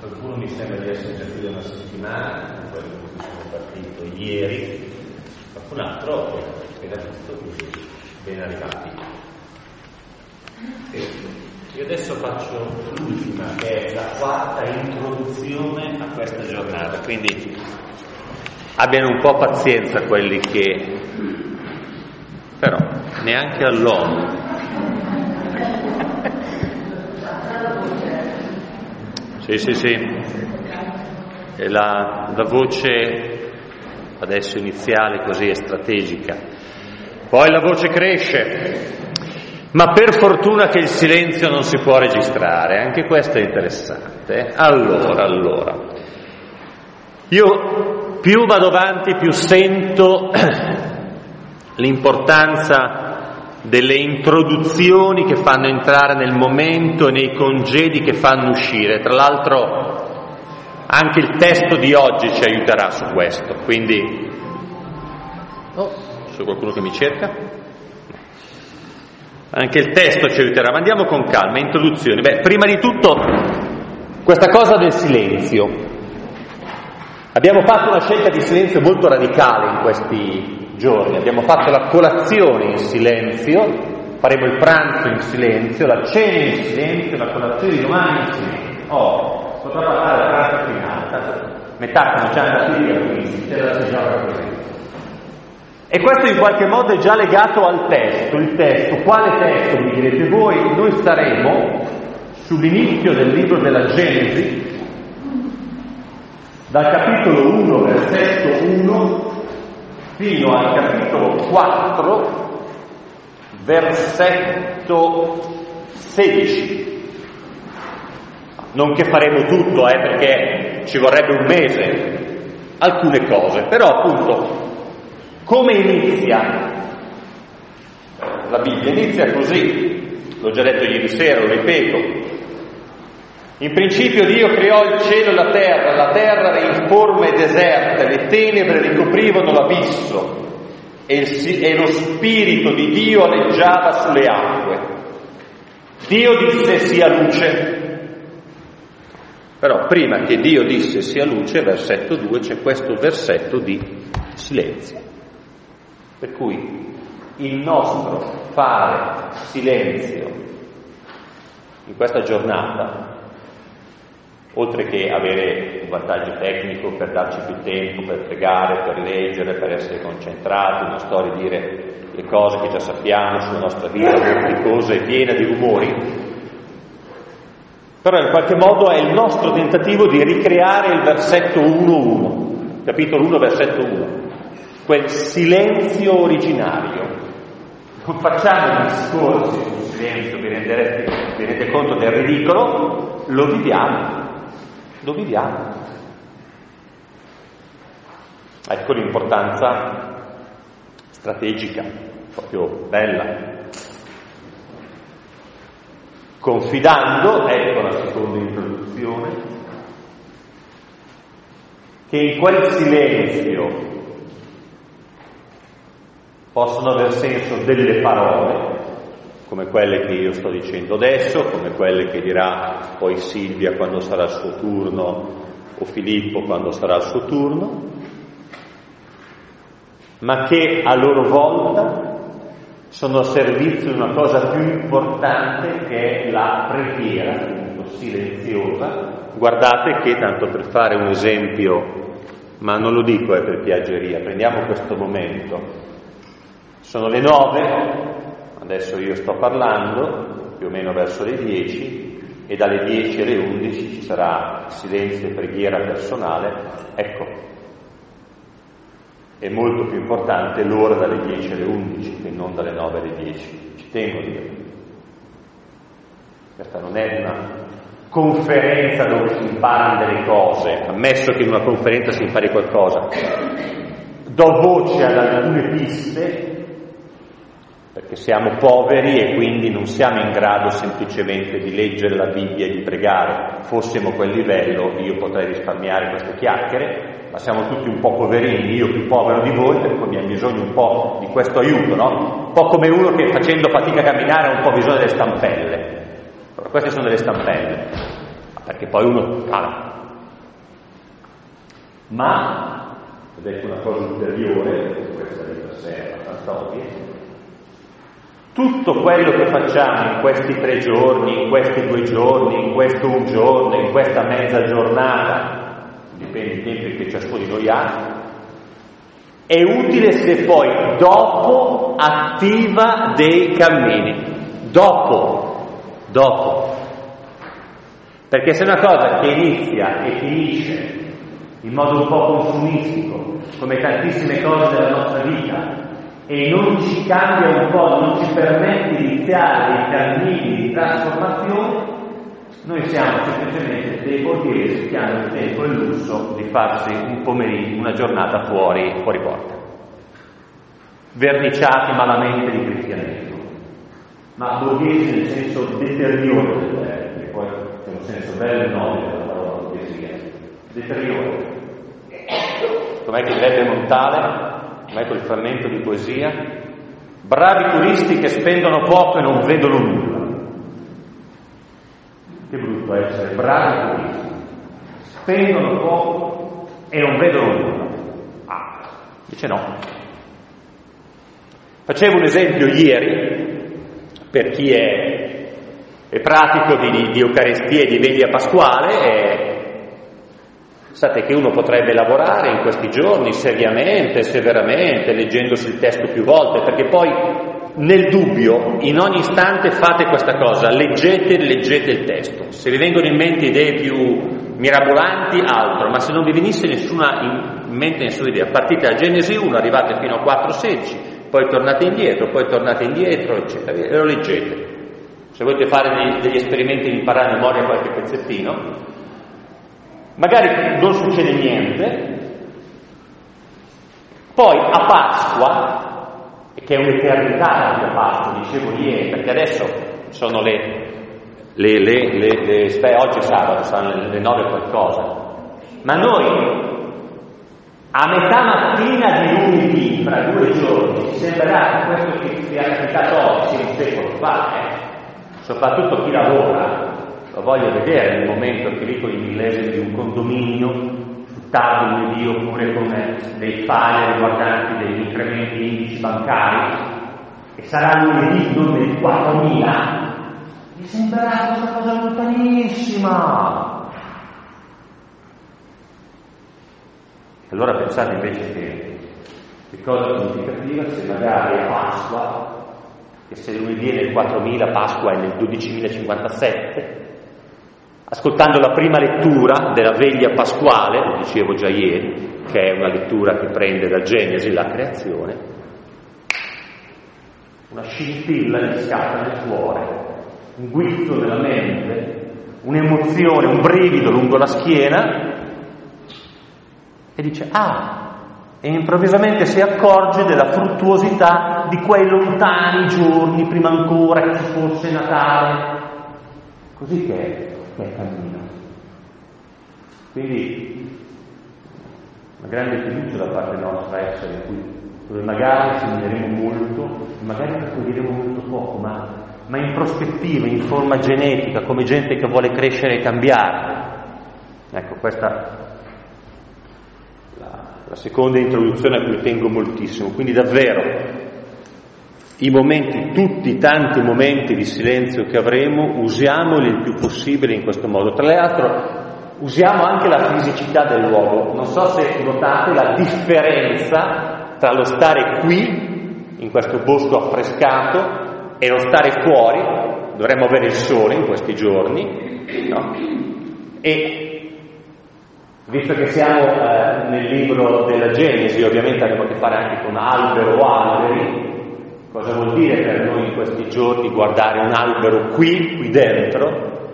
Qualcuno mi sembra di essere già qui da una settimana, quello che sono partito ieri, qualcun altro è appena visto, quindi ben arrivati. Io adesso faccio l'ultima, che è la quarta introduzione a questa giornata, quindi abbiano un po' pazienza quelli che, però, neanche all'ONU. Sì, è la voce adesso iniziale così è strategica, poi la voce cresce, ma per fortuna che il silenzio non si può registrare, anche questo è interessante. Allora, io più vado avanti più sento l'importanza delle introduzioni che fanno entrare nel momento e nei congedi che fanno uscire. Tra l'altro anche il testo di oggi ci aiuterà su questo, quindi c'è qualcuno che mi cerca? Anche il testo ci aiuterà, ma andiamo con calma. Introduzioni. Prima di tutto questa cosa del silenzio. Abbiamo fatto una scelta di silenzio molto radicale in questi giorni, abbiamo fatto la colazione in silenzio, faremo il pranzo in silenzio, la cena in silenzio, la colazione di domani in silenzio. Potrà parlare il pranzo finale, tanto metà cominciamo da qui, quindi c'è la signora così. E questo in qualche modo è già legato al testo. Il testo, quale testo mi direte voi? Noi staremo sull'inizio del libro della Genesi, dal capitolo 1, versetto 1, fino al capitolo 4, versetto 16. Non che faremo tutto, perché ci vorrebbe un mese, alcune cose, però appunto, come inizia la Bibbia? Inizia così, l'ho già detto ieri sera, lo ripeto. In principio Dio creò il cielo e la terra era informe e deserta, le tenebre ricoprivano l'abisso e lo spirito di Dio aleggiava sulle acque. Dio disse sia luce. Però prima che Dio disse sia luce, versetto 2, c'è questo versetto di silenzio. Per cui il nostro fare silenzio in questa giornata, oltre che avere un vantaggio tecnico per darci più tempo, per pregare, per leggere, per essere concentrati, non sto a ridire le cose che già sappiamo sulla nostra vita vorticosa e piena di rumori, però in qualche modo è il nostro tentativo di ricreare il versetto 1.1, capitolo 1, versetto 1, quel silenzio originario. Non facciamo discorsi sul silenzio, vi rendete conto del ridicolo, lo viviamo. Ecco l'importanza strategica, proprio bella. Confidando, ecco la seconda introduzione, che in quel silenzio possono aver senso delle parole, come quelle che io sto dicendo adesso, come quelle che dirà poi Silvia quando sarà il suo turno, o Filippo quando sarà il suo turno, ma che a loro volta sono a servizio di una cosa più importante che è la preghiera, appunto silenziosa. Guardate che, tanto per fare un esempio, ma non lo dico per piaggeria, prendiamo questo momento, sono le 9, adesso io sto parlando, più o meno verso le 10, e dalle 10 alle 11 ci sarà silenzio e preghiera personale. Ecco, è molto più importante l'ora dalle 10 alle 11 che non dalle 9 alle 10, ci tengo a dire. Questa non è una conferenza dove si imparano delle cose, ammesso che in una conferenza si impari qualcosa. Do voce ad alcune piste, perché siamo poveri e quindi non siamo in grado semplicemente di leggere la Bibbia e di pregare. Fossimo a quel livello io potrei risparmiare queste chiacchiere, ma siamo tutti un po' poverini, io più povero di voi, per cui abbiamo bisogno un po' di questo aiuto, no? Un po' come uno che facendo fatica a camminare ha un po' bisogno delle stampelle. Allora, queste sono delle stampelle, perché poi uno Ma, ed ecco una cosa ulteriore, questa di per sé è abbastanza ovvia, tutto quello che facciamo in questi 3 giorni, in questi 2 giorni, in questo 1 giorno, in questa mezza giornata, dipende dai tempi che ciascuno di noi ha, è utile se poi dopo attiva dei cammini. Dopo. Perché se è una cosa che inizia e finisce in modo un po' consumistico, come tantissime cose della nostra vita, e non ci cambia un po', non ci permette di iniziare dei cammini di trasformazione, noi siamo semplicemente dei borghesi che hanno il tempo e il lusso di farsi un pomeriggio, una giornata fuori porta, verniciati malamente di cristianesimo, ma borghesi nel senso deteriore del termine, che poi è un senso bello e nobile della parola borghesia, deteriore. Com'è che direbbe Montale? Com'è quel frammento di poesia? Bravi turisti che spendono poco e non vedono nulla. Che brutto essere bravi turisti, spendono poco e non vedono nulla. Invece no. Facevo un esempio ieri, per chi è pratico di Eucaristia e di veglia pasquale, Pensate che uno potrebbe lavorare in questi giorni seriamente, severamente, leggendosi il testo più volte, perché poi nel dubbio, in ogni istante fate questa cosa, leggete il testo. Se vi vengono in mente idee più mirabolanti, altro, ma se non vi venisse in mente nessuna idea, partite da Genesi 1, arrivate fino a 4:16, poi tornate indietro, eccetera, e lo leggete. Se volete fare degli esperimenti di imparare a memoria qualche pezzettino, magari non succede niente, poi a Pasqua, che è un'eternità anche a Pasqua, dicevo ieri, perché adesso sono oggi è sabato, saranno le 9 qualcosa, ma noi a metà mattina di lunedì, fra 2 giorni, ci sembrerà che questo che vi è capitato oggi sia un secolo fa, soprattutto chi lavora. Lo voglio vedere nel momento che dico i millesimi di un condominio sul tavolo lunedì, oppure con dei file riguardanti degli incrementi di indici bancari, e sarà lunedì, non nel 4000, mi sembrerà questa cosa lontanissima. Allora pensate invece che cosa significativa se magari a Pasqua, che se lunedì è nel 4000, Pasqua è nel 12.057, ascoltando la prima lettura della veglia pasquale, lo dicevo già ieri, che è una lettura che prende da Genesi la creazione, una scintilla gli scatta nel cuore, un guizzo nella mente, un'emozione, un brivido lungo la schiena, e dice e improvvisamente si accorge della fruttuosità di quei lontani giorni prima ancora che ci fosse Natale. Così che è cammino. Quindi una grande fiducia da parte nostra essere qui, dove magari segneremo molto, magari raccoglieremo molto poco, ma in prospettiva, in forma genetica, come gente che vuole crescere e cambiare. Ecco, questa la seconda introduzione a cui tengo moltissimo. Quindi davvero i momenti, tutti i tanti momenti di silenzio che avremo, usiamoli il più possibile in questo modo. Tra l'altro usiamo anche la fisicità del luogo. Non so se notate la differenza tra lo stare qui, in questo bosco affrescato, e lo stare fuori. Dovremmo avere il sole in questi giorni, no? E visto che siamo nel libro della Genesi, ovviamente abbiamo a che fare anche con albero o alberi. Cosa vuol dire per noi in questi giorni guardare un albero qui dentro?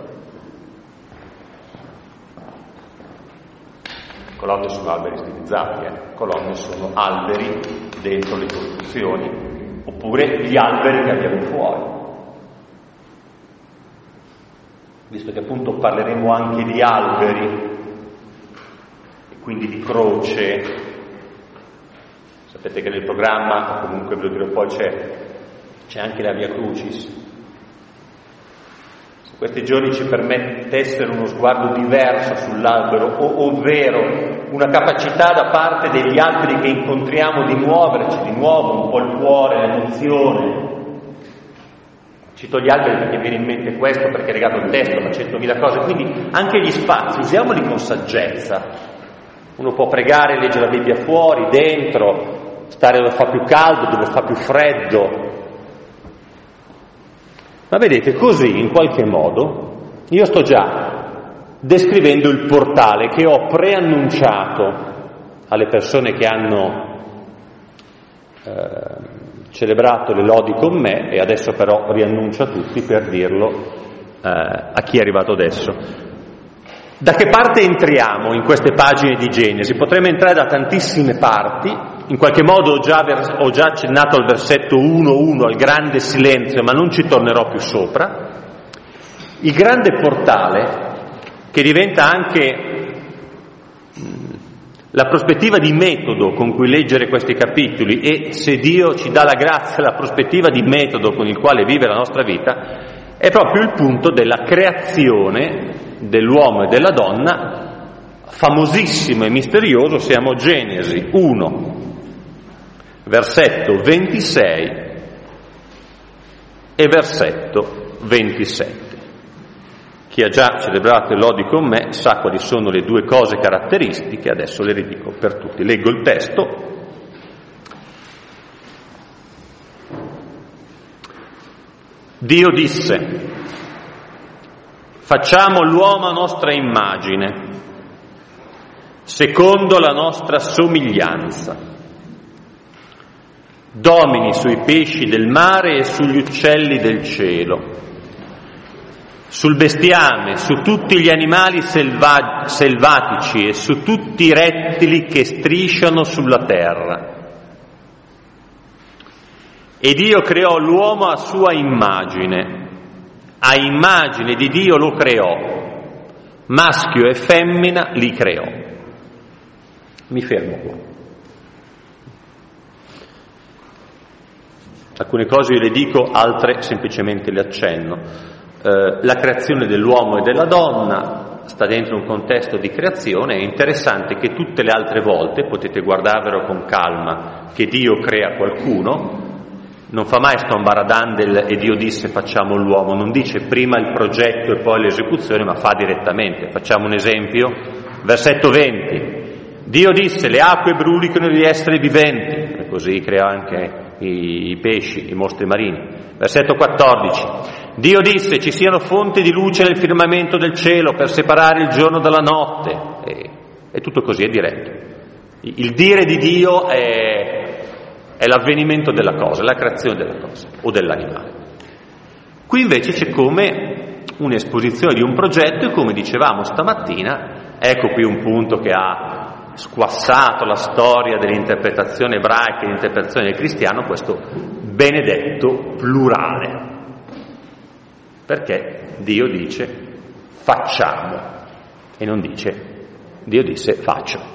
Colonne sono alberi stilizzati, colonne sono alberi dentro le costruzioni, oppure gli alberi che abbiamo fuori. Visto che appunto parleremo anche di alberi, quindi di croce. Sapete che nel programma, comunque ve lo dirò poi, c'è anche la Via Crucis. questi giorni ci permettessero uno sguardo diverso sull'albero, ovvero una capacità da parte degli altri che incontriamo di muoverci di nuovo un po' il cuore, l'emozione. Cito gli alberi perché mi viene in mente questo, perché è legato al testo, ma 100.000 cose. Quindi anche gli spazi, usiamoli con saggezza. Uno può pregare, leggere la Bibbia fuori, dentro, stare dove fa più caldo, dove fa più freddo. Ma vedete, così in qualche modo io sto già descrivendo il portale che ho preannunciato alle persone che hanno celebrato le lodi con me, e adesso però riannuncio a tutti per dirlo a chi è arrivato adesso. Da che parte entriamo in queste pagine di Genesi? Potremmo entrare da tantissime parti. In qualche modo ho già accennato al versetto 1:1, al grande silenzio, ma non ci tornerò più sopra. Il grande portale, che diventa anche la prospettiva di metodo con cui leggere questi capitoli, e se Dio ci dà la grazia, la prospettiva di metodo con il quale vive la nostra vita, è proprio il punto della creazione dell'uomo e della donna, famosissimo e misterioso. Siamo a Genesi 1, versetto 26 e versetto 27. Chi ha già celebrato le lodi con me sa quali sono le due cose caratteristiche, adesso le ridico per tutti. Leggo il testo. Dio disse: facciamo l'uomo a nostra immagine, secondo la nostra somiglianza, domini sui pesci del mare e sugli uccelli del cielo, sul bestiame, su tutti gli animali selvatici e su tutti i rettili che strisciano sulla terra. E Dio creò l'uomo a sua immagine, a immagine di Dio lo creò, maschio e femmina li creò. Mi fermo qua. Alcune cose io le dico, altre semplicemente le accenno. La creazione dell'uomo e della donna sta dentro un contesto di creazione. È interessante che tutte le altre volte, potete guardarvelo con calma, che Dio crea qualcuno, non fa mai sto ambaradandel e Dio disse facciamo l'uomo, non dice prima il progetto e poi l'esecuzione, ma fa direttamente. Facciamo un esempio, versetto 20: Dio disse le acque brulicano gli esseri viventi, e così crea anche i pesci, i mostri marini. Versetto 14: Dio disse ci siano fonti di luce nel firmamento del cielo per separare il giorno dalla notte, e tutto così, è diretto. Il dire di Dio è l'avvenimento della cosa, la creazione della cosa o dell'animale. Qui invece c'è come un'esposizione di un progetto, e come dicevamo stamattina, ecco qui un punto che ha squassato la storia dell'interpretazione ebraica e dell'interpretazione del cristiano, questo benedetto plurale, perché Dio dice facciamo e non dice Dio disse faccio.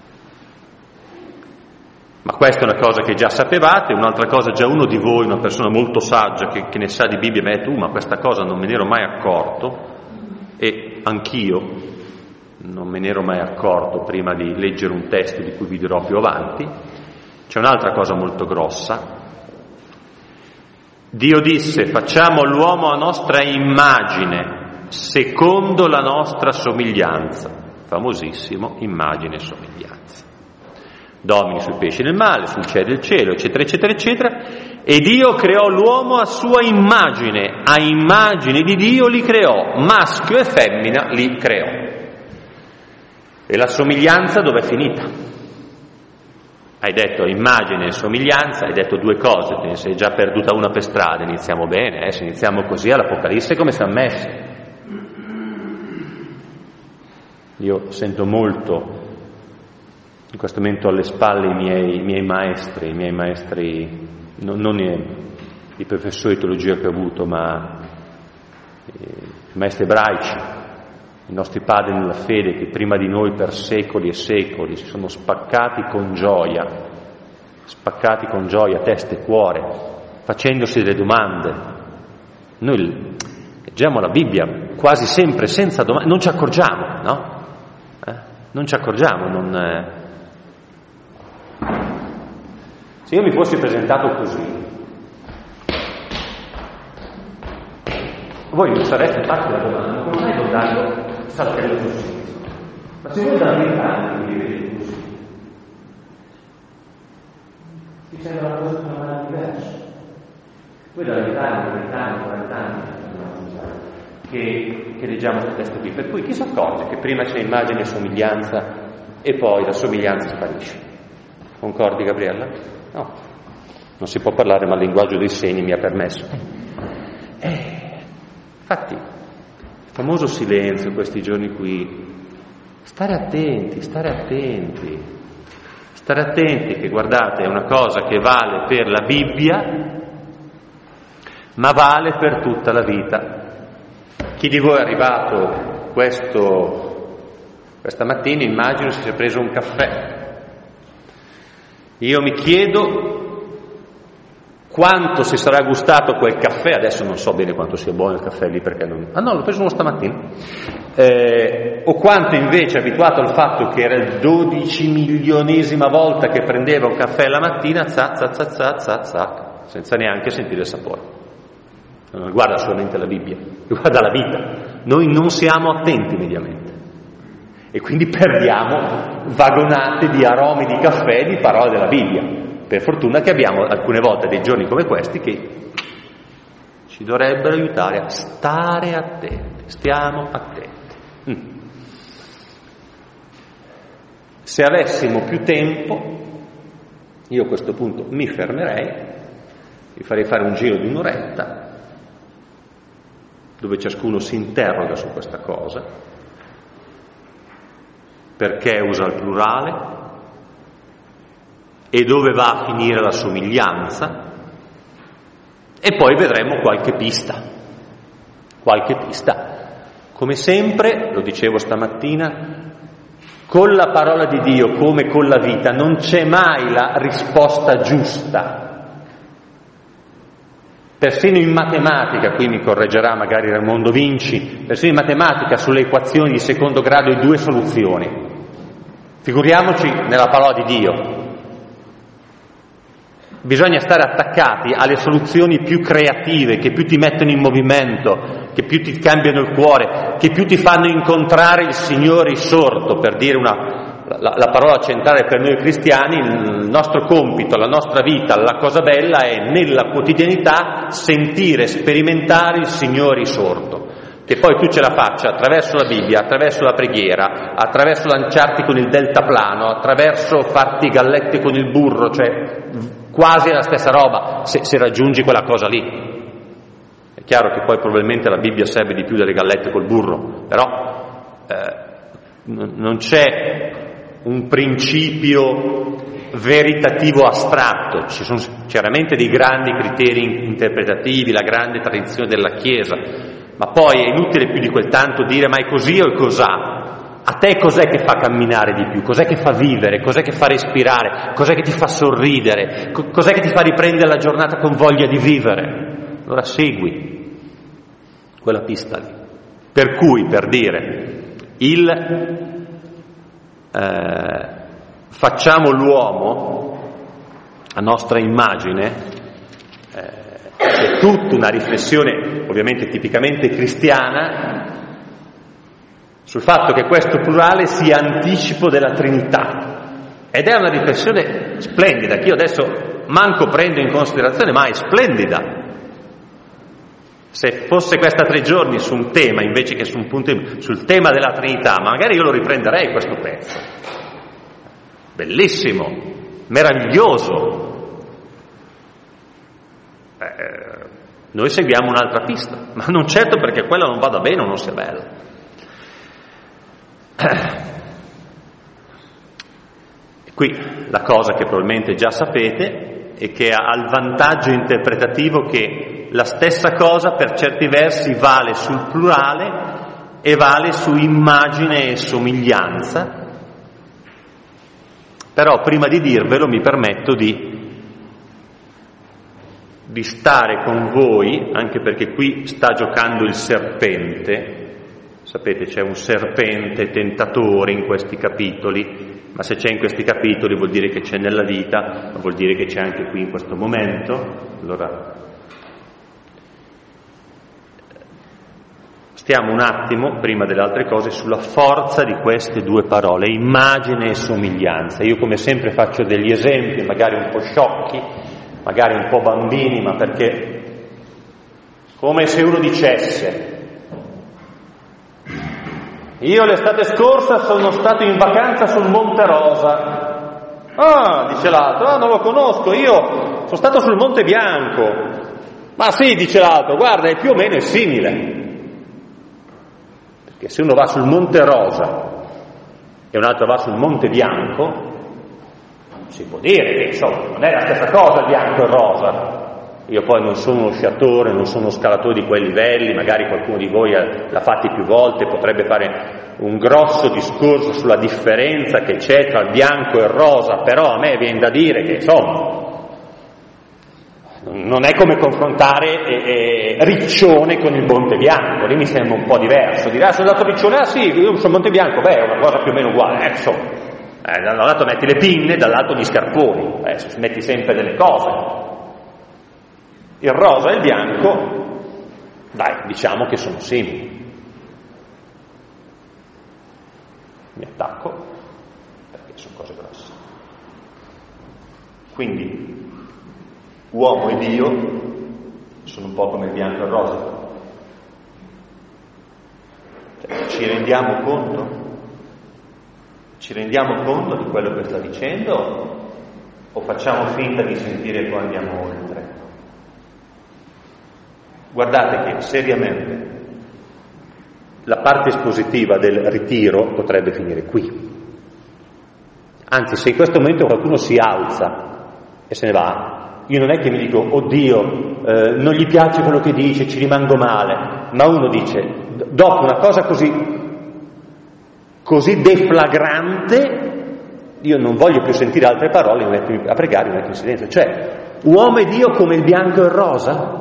Ma questa è una cosa che già sapevate. Un'altra cosa, già uno di voi, una persona molto saggia che ne sa di Bibbia, mi ha detto ma questa cosa non me ne ero mai accorto, e anch'io non me ne ero mai accorto prima di leggere un testo di cui vi dirò più avanti. C'è un'altra cosa molto grossa. Dio disse facciamo l'uomo a nostra immagine, secondo la nostra somiglianza. Famosissimo, immagine e somiglianza. Domini sui pesci del mare, sul cielo del cielo, eccetera, eccetera, eccetera. E Dio creò l'uomo a sua immagine, a immagine di Dio li creò, maschio e femmina li creò. E la somiglianza dov'è finita? Hai detto immagine e somiglianza, hai detto due cose, te ne sei già perduta una per strada. Iniziamo bene, se iniziamo così all'Apocalisse come siamo messi. Io sento molto in questo momento alle spalle i miei maestri, non i professori di teologia che ho avuto, ma i maestri ebraici, i nostri padri nella fede, che prima di noi per secoli e secoli si sono spaccati con gioia, testa e cuore, facendosi delle domande. Noi leggiamo la Bibbia quasi sempre senza domande, non ci accorgiamo, no? Non ci accorgiamo, Se io mi fossi presentato così, voi mi sareste fatti la domanda: come mai Don Dario saltello così? Ma se voi da 20 anni mi vedete così, vi sembra una cosa totalmente diversa. Voi da 20 anni, 40 anni che leggiamo questo testo qui, per cui chi si accorge che prima c'è immagine e somiglianza e poi la somiglianza sparisce? Concordi, Gabriella? No, non si può parlare, ma il linguaggio dei segni mi ha permesso. Infatti, il famoso silenzio questi giorni qui, stare attenti, che guardate, è una cosa che vale per la Bibbia, ma vale per tutta la vita. Chi di voi è arrivato questa mattina, immagino si sia preso un caffè. Io mi chiedo quanto si sarà gustato quel caffè, adesso non so bene quanto sia buono il caffè lì perché non... Ah no, l'ho preso uno stamattina. O quanto invece abituato al fatto che era il 12.000.000ª volta che prendeva un caffè la mattina, senza neanche sentire il sapore. Non riguarda solamente la Bibbia, riguarda la vita. Noi non siamo attenti mediamente e quindi perdiamo vagonate di aromi di caffè e di parole della Bibbia. Per fortuna che abbiamo alcune volte dei giorni come questi che ci dovrebbero aiutare a stare attenti. Stiamo attenti. Se avessimo più tempo, io a questo punto mi fermerei, vi farei fare un giro di un'oretta dove ciascuno si interroga su questa cosa, perché usa il plurale e dove va a finire la somiglianza, e poi vedremo qualche pista. Come sempre, lo dicevo stamattina, con la parola di Dio come con la vita non c'è mai la risposta giusta. Persino in matematica, qui mi correggerà magari Raimondo Vinci, persino in matematica sulle equazioni di secondo grado hai 2 soluzioni. Figuriamoci nella parola di Dio. Bisogna stare attaccati alle soluzioni più creative, che più ti mettono in movimento, che più ti cambiano il cuore, che più ti fanno incontrare il Signore risorto, per dire la parola centrale per noi cristiani. Il nostro compito, la nostra vita, la cosa bella è nella quotidianità sentire, sperimentare il Signore risorto. Che poi tu ce la faccia attraverso la Bibbia, attraverso la preghiera, attraverso lanciarti con il deltaplano, attraverso farti gallette con il burro, cioè quasi è la stessa roba se raggiungi quella cosa lì. È chiaro che poi probabilmente la Bibbia serve di più delle gallette col burro, però non c'è un principio veritativo astratto, ci sono chiaramente dei grandi criteri interpretativi, la grande tradizione della Chiesa, ma poi è inutile più di quel tanto dire ma è così o è cos'ha. A te cos'è che fa camminare di più? Cos'è che fa vivere? Cos'è che fa respirare? Cos'è che ti fa sorridere? Cos'è che ti fa riprendere la giornata con voglia di vivere? Allora segui quella pista lì. Per cui, per dire, facciamo l'uomo a nostra immagine, è tutta una riflessione ovviamente tipicamente cristiana sul fatto che questo plurale sia anticipo della Trinità, ed è una riflessione splendida che io adesso manco prendo in considerazione, ma è splendida. Se fosse questa 3 giorni su un tema invece che su un punto sul tema della Trinità, magari io lo riprenderei questo pezzo. Bellissimo, meraviglioso. Noi seguiamo un'altra pista, ma non certo perché quella non vada bene o non sia bella. Qui la cosa che probabilmente già sapete è che ha il vantaggio interpretativo che la stessa cosa per certi versi vale sul plurale e vale su immagine e somiglianza. Però prima di dirvelo mi permetto di di stare con voi, anche perché qui sta giocando il serpente. Sapete, c'è un serpente tentatore in questi capitoli, ma se c'è in questi capitoli vuol dire che c'è nella vita, ma vuol dire che c'è anche qui in questo momento. Allora, stiamo un attimo, prima delle altre cose, sulla forza di queste due parole, immagine e somiglianza. Io come sempre faccio degli esempi, magari un po' sciocchi, magari un po' bambini, ma perché come se uno dicesse: io l'estate scorsa sono stato in vacanza sul Monte Rosa. Ah, dice l'altro, non lo conosco, io sono stato sul Monte Bianco. Ma sì, dice l'altro, guarda, è più o meno simile. Perché se uno va sul Monte Rosa e un altro va sul Monte Bianco, si può dire che insomma non è la stessa cosa il bianco e il rosa. Io poi non sono uno sciatore, non sono uno scalatore di quei livelli, magari qualcuno di voi l'ha fatti più volte, potrebbe fare un grosso discorso sulla differenza che c'è tra il bianco e il rosa, però a me viene da dire che insomma non è come confrontare Riccione con il Monte Bianco, lì mi sembra un po' diverso. Dirà, sono andato a Riccione, ah sì, io sul Monte Bianco, beh, è una cosa più o meno uguale, insomma. Da un lato metti le pinne, dall'altro gli scarponi, metti sempre delle cose. Il rosa e il bianco, dai, diciamo che sono simili. Mi attacco, perché sono cose grosse. Quindi, uomo e Dio sono un po' come il bianco e il rosa. Ci rendiamo conto? Ci rendiamo conto di quello che sta dicendo o facciamo finta di sentire e poi andiamo oltre? Guardate che seriamente la parte espositiva del ritiro potrebbe finire qui. Anzi, se in questo momento qualcuno si alza e se ne va, io non è che mi dico, oddio, non gli piace quello che dice, ci rimango male, ma uno dice, dopo una cosa così deflagrante, io non voglio più sentire altre parole, mi metto a pregare, mi metto in silenzio. Cioè, uomo e Dio come il bianco e il rosa?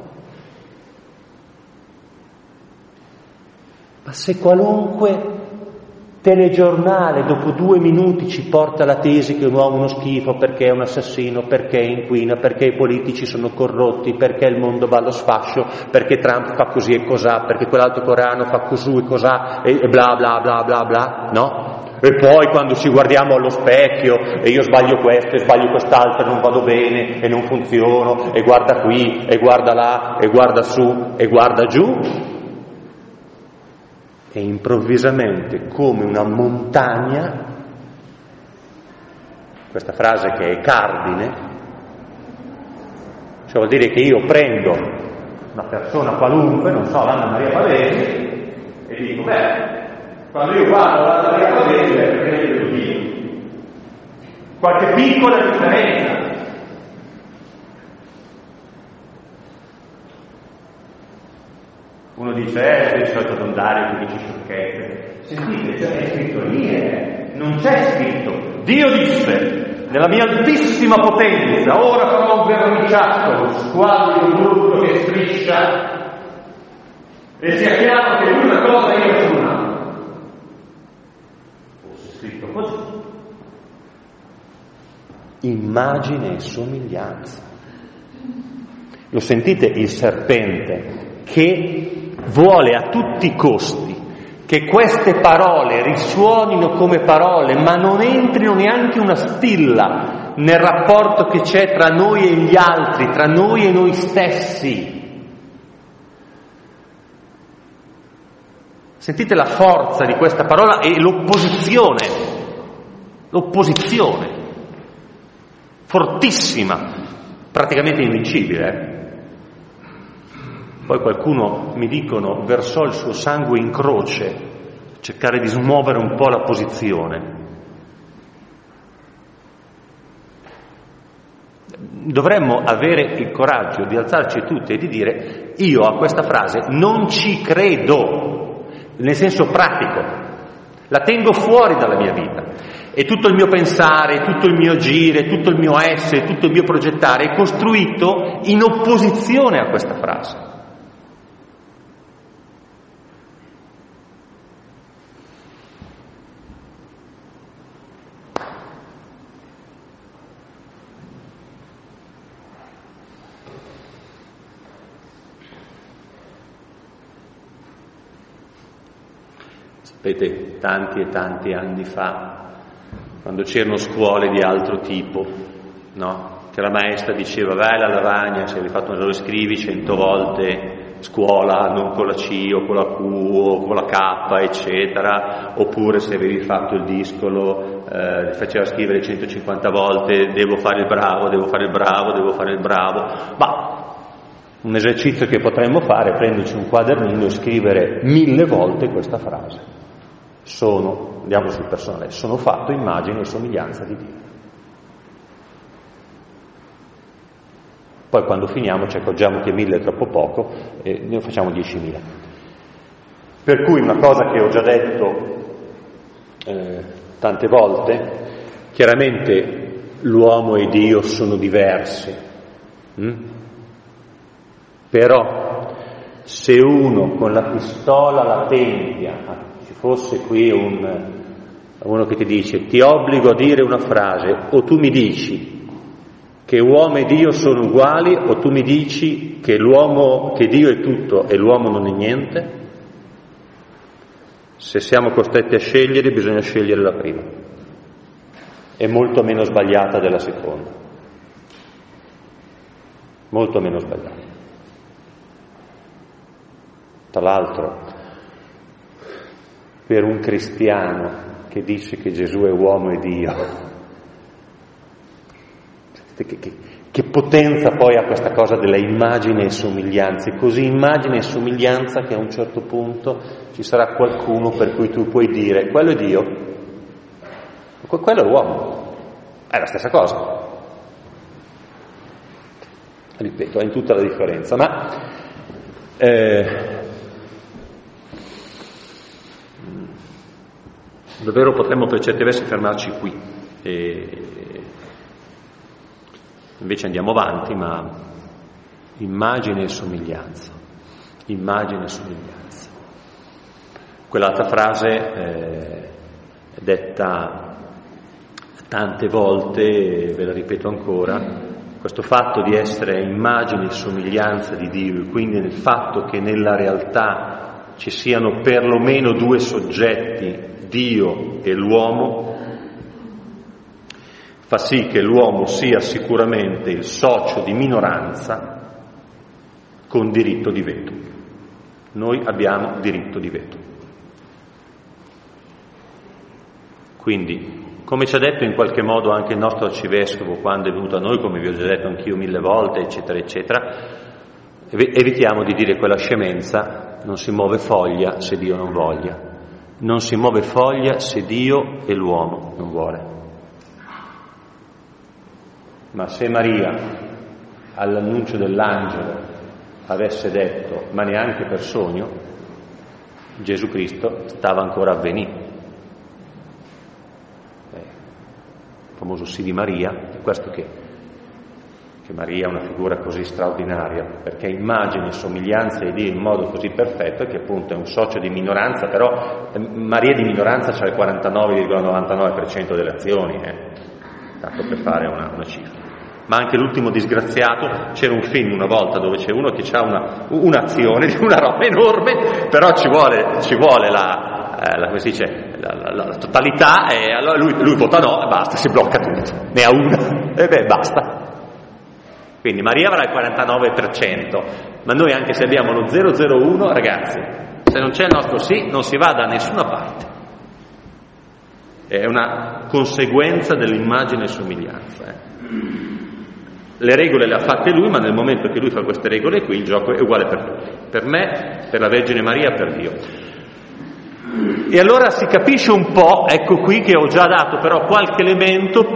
Ma se qualunque telegiornale dopo 2 minuti ci porta la tesi che un uomo è uno schifo perché è un assassino, perché inquina, perché i politici sono corrotti, perché il mondo va allo sfascio, perché Trump fa così e cos'ha, perché quell'altro coreano fa così e cos'ha e bla bla bla bla bla, no? E poi quando ci guardiamo allo specchio e io sbaglio questo e sbaglio quest'altro, non vado bene e non funziono e guarda qui e guarda là e guarda su e guarda giù, e improvvisamente come una montagna, questa frase che è cardine, cioè vuol dire che io prendo una persona qualunque, non so, l'Anna Maria Pavesi, e dico, quando io guardo l'Anna Maria Pavesi è perché io Dio. Qualche piccola differenza. Uno dice, sei solito andare, tu dici sciocchezze. Sentite, è scritto lì, non c'è scritto. Dio disse, nella mia altissima potenza, ora farò un verniciattolo, squadro brutto che striscia, e sia chiaro che lui una cosa e io faccio un'altra. Fosse scritto così. Immagine e somiglianza. Lo sentite il serpente che vuole a tutti i costi che queste parole risuonino come parole, ma non entrino neanche una stilla nel rapporto che c'è tra noi e gli altri, tra noi e noi stessi. Sentite la forza di questa parola e l'opposizione fortissima, praticamente invincibile. Poi qualcuno, mi dicono, versò il suo sangue in croce, cercare di smuovere un po' la posizione. Dovremmo avere il coraggio di alzarci tutti e di dire, io a questa frase non ci credo, nel senso pratico, la tengo fuori dalla mia vita. E tutto il mio pensare, tutto il mio agire, tutto il mio essere, tutto il mio progettare è costruito in opposizione a questa frase. Sapete, tanti e tanti anni fa, quando c'erano scuole di altro tipo, no? Che la maestra diceva vai alla lavagna, se avevi fatto un errore scrivi 100 volte scuola, non con la C o con la Q o con la K, eccetera, oppure se avevi fatto il discolo faceva scrivere 150 volte devo fare il bravo, devo fare il bravo, devo fare il bravo. Ma un esercizio che potremmo fare è prenderci un quadernino e scrivere 1000 volte questa frase. Andiamo sul personale, sono fatto immagine e somiglianza di Dio. Poi quando finiamo ci accorgiamo che 1000 è troppo poco e ne facciamo 10.000. Per cui una cosa che ho già detto tante volte, chiaramente l'uomo e Dio sono diversi, però se uno con la pistola alla tempia, ci fosse qui uno che ti dice ti obbligo a dire una frase, o tu mi dici che uomo e Dio sono uguali, o tu mi dici che Dio è tutto e l'uomo non è niente, se siamo costretti a scegliere bisogna scegliere la prima, è molto meno sbagliata della seconda, molto meno sbagliata. Tra l'altro, per un cristiano che dice che Gesù è uomo e Dio, che potenza poi ha questa cosa della immagine e somiglianza, così immagine e somiglianza che a un certo punto ci sarà qualcuno per cui tu puoi dire quello è Dio, quello è l'uomo, è la stessa cosa. Ripeto, è in tutta la differenza, ma davvero potremmo per certi versi fermarci qui, invece andiamo avanti, ma immagine e somiglianza, quell'altra frase detta tante volte, ve la ripeto ancora, questo fatto di essere immagine e somiglianza di Dio, e quindi nel fatto che nella realtà ci siano perlomeno due soggetti, Dio e l'uomo, fa sì che l'uomo sia sicuramente il socio di minoranza con diritto di veto. Noi abbiamo diritto di veto. Quindi, come ci ha detto in qualche modo anche il nostro arcivescovo quando è venuto a noi, come vi ho già detto anch'io 1000 volte, eccetera, eccetera, evitiamo di dire quella scemenza, non si muove foglia se Dio non voglia. Non si muove foglia se Dio e l'uomo non vuole. Ma se Maria all'annuncio dell'angelo avesse detto ma neanche per sogno, Gesù Cristo stava ancora a venire. Il famoso sì di Maria, è questo che Maria è una figura così straordinaria, perché immagine e somiglianza di Dio in modo così perfetto che appunto è un socio di minoranza, però Maria di minoranza c'ha il 49,99% delle azioni, tanto per fare una cifra. Ma anche l'ultimo disgraziato, c'era un film una volta dove c'è uno che ha un'azione di una roba enorme, però ci vuole come si dice, la totalità, e allora lui vota no e basta, si blocca tutto, ne ha una e basta. Quindi Maria avrà il 49%, ma noi anche se abbiamo lo 001, ragazzi, se non c'è il nostro sì non si va da nessuna parte. È una conseguenza dell'immagine e somiglianza. Le regole le ha fatte lui, ma nel momento che lui fa queste regole qui il gioco è uguale per tutti, per me, per la Vergine Maria, per Dio. E allora si capisce un po', ecco qui che ho già dato però qualche elemento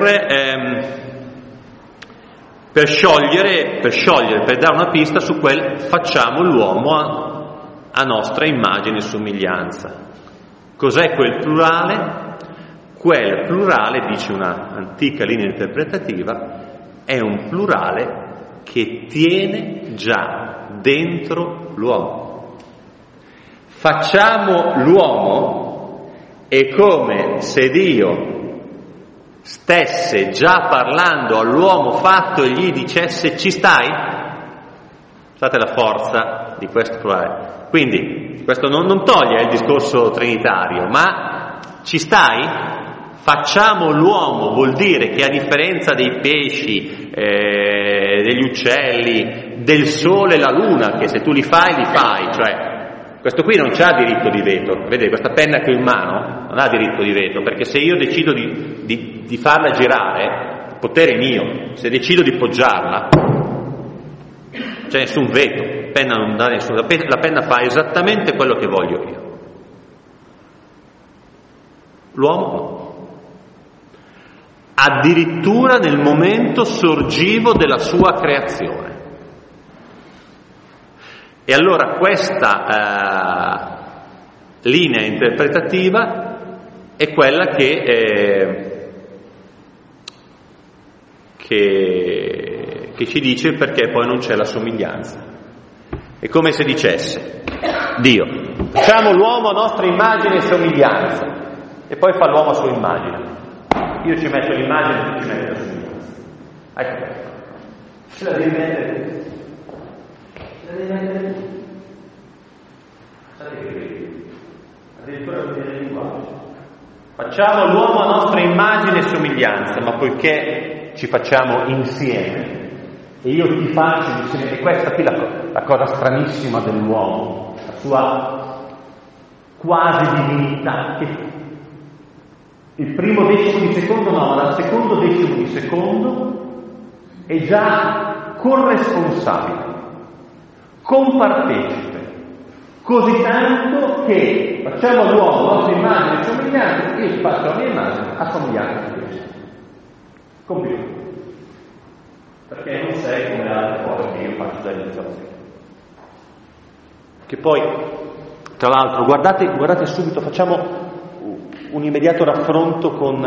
per sciogliere, per dare una pista su quel facciamo l'uomo a nostra immagine e somiglianza. Cos'è quel plurale? quel plurale, dice una antica linea interpretativa, è un plurale che tiene già dentro l'uomo. Facciamo l'uomo è come se Dio stesse già parlando all'uomo fatto e gli dicesse: ci stai? Guardate la forza di questo plurale. Quindi questo non toglie il discorso trinitario, ma ci stai? Facciamo l'uomo vuol dire che, a differenza dei pesci, degli uccelli, del sole e la luna, che se tu li fai, cioè questo qui non c'ha diritto di veto. Vedete, questa penna che ho in mano non ha diritto di veto, perché se io decido di farla girare, il potere è mio. Se decido di poggiarla, c'è nessun veto, la penna non dà nessun, la penna fa esattamente quello che voglio io. L'uomo no. Addirittura nel momento sorgivo della sua creazione. E allora questa linea interpretativa è quella che ci dice perché poi non c'è la somiglianza. È come se dicesse Dio: facciamo l'uomo a nostra immagine e somiglianza, e poi fa l'uomo a sua immagine. Io ci metto l'immagine e tu ci metti la somiglianza. Ecco, ce la devi mettere. Addirittura nel linguaggio. Facciamo l'uomo a nostra immagine e somiglianza, ma poiché ci facciamo insieme e io ti faccio insieme, e questa qui la cosa stranissima dell'uomo, la sua quasi divinità, che il primo decimo di secondo no, ma dal secondo decimo di secondo è già corresponsabile, compartecipe, così tanto che facciamo l'uomo a nostra immagine e somiglianza, io faccio la mia immagine a somiglianza di questo. Compiuto. Perché non sei come le altre cose che io faccio dall'inizio. Che poi, tra l'altro, guardate subito, facciamo un immediato raffronto con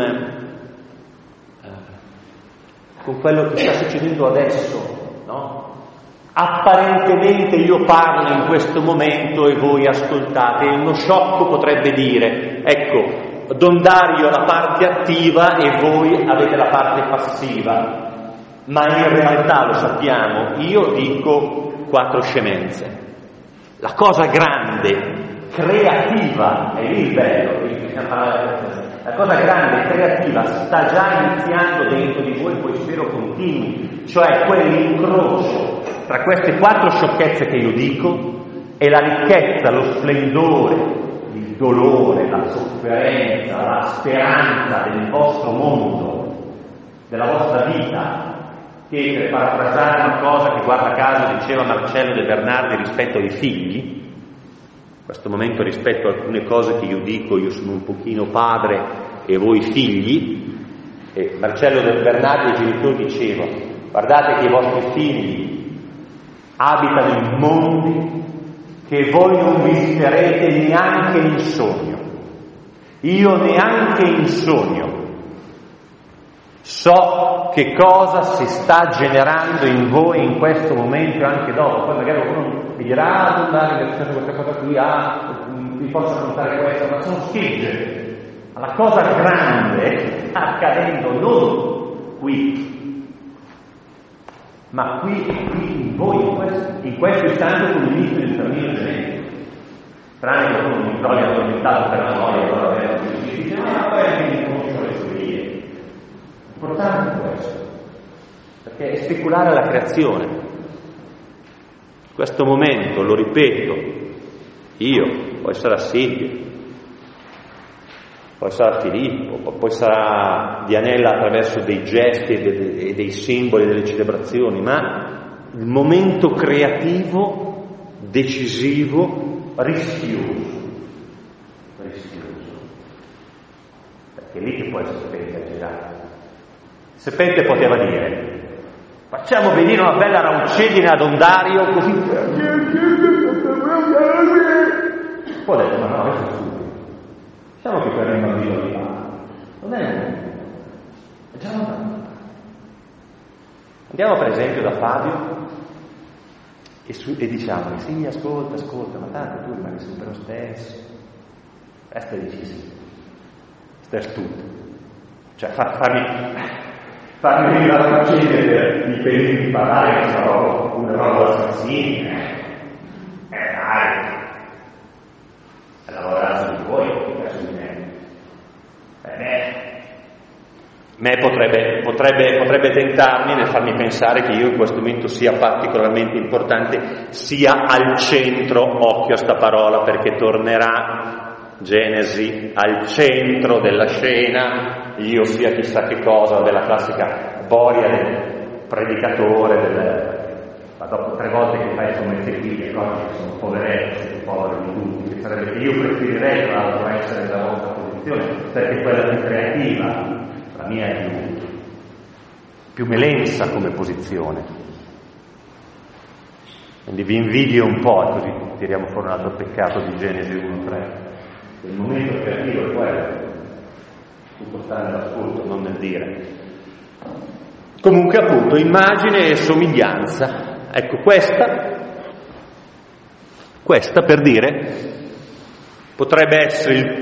quello che sta succedendo adesso, no? Apparentemente io parlo in questo momento e voi ascoltate, e uno sciocco potrebbe dire: ecco, Don Dario ha la parte attiva e voi avete la parte passiva, ma in realtà lo sappiamo, io dico 4 scemenze. La cosa grande, creativa, è lì il bello, la cosa grande e creativa sta già iniziando dentro di voi, poi spero continui, cioè quell'incrocio tra queste 4 sciocchezze che io dico e la ricchezza, lo splendore, il dolore, la sofferenza, la speranza del vostro mondo, della vostra vita, che, per parafrasare una cosa che guarda caso diceva Marcello De Bernardi rispetto ai figli, questo momento rispetto a alcune cose che io dico, io sono un pochino padre e voi figli, e Marcello De Bernardi ai genitori diceva: guardate che i vostri figli abitano in mondi che voi non visiterete neanche in sogno. Io neanche in sogno so che cosa si sta generando in voi in questo momento e anche dopo. Poi magari qualcuno mi dirà: mi è successa questa cosa qui, vi posso raccontare questo, ma sono schegge. Ma la cosa grande sta accadendo non qui, ma qui in voi, in questo istante, con l'inizio del cammino genetico. Tranne che uno mi trovi addormentato per la noia, allora dice: ma poi mi conosco le sue vie. È importante questo, perché è speculare alla creazione. Questo momento, lo ripeto, io, poi sarà Silvio, poi sarà Filippo, poi sarà Dianella attraverso dei gesti e dei simboli, delle celebrazioni, ma il momento creativo, decisivo, rischioso, perché è lì che poi il serpente ha girato. Il serpente poteva dire: facciamo venire una bella raucedine ad Don Dario, così. Poi ho detto: ma no, questo è stupido. Diciamo che per il bambino di là non Andiamo per esempio da Fabio e diciamo, sì, ascolta, ma tanto tu rimani sempre lo stesso. Questo è difficile. Questo è astuto. Cioè farmi venire la faccenda di per imparare che sarò una roba assassina. Dai. Lavorare su di voi, su di me. Me potrebbe tentarmi nel farmi pensare che io in questo momento sia particolarmente importante, sia al centro, occhio a sta parola, perché tornerà Genesi al centro della scena, io sia chissà che cosa, della classica boria del predicatore, ma dopo 3 volte che fai come te qui, che sono poveretti, siete poveri di tutti, che sarebbe che io preferirei tra l'altro essere nella vostra posizione, perché quella più creativa, la mia è più melensa come posizione. Quindi vi invidio un po', così tiriamo fuori un altro peccato di Genesi 1:3. Il momento creativo è quello, tutto sta nell'ascolto, non nel dire. Comunque appunto, immagine e somiglianza. Ecco, questa per dire, potrebbe essere il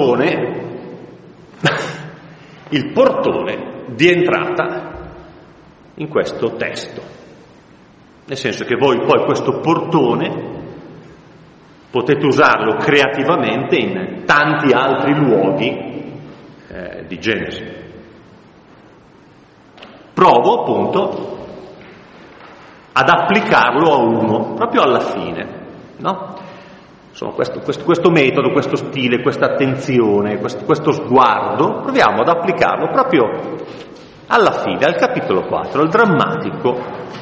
portone di entrata in questo testo. Nel senso che voi poi questo portone potete usarlo creativamente in tanti altri luoghi di Genesi. Provo appunto ad applicarlo a uno, proprio alla fine, no? Insomma, questo metodo, questo stile, questa attenzione, questo sguardo, proviamo ad applicarlo proprio alla fine, al capitolo 4, al drammatico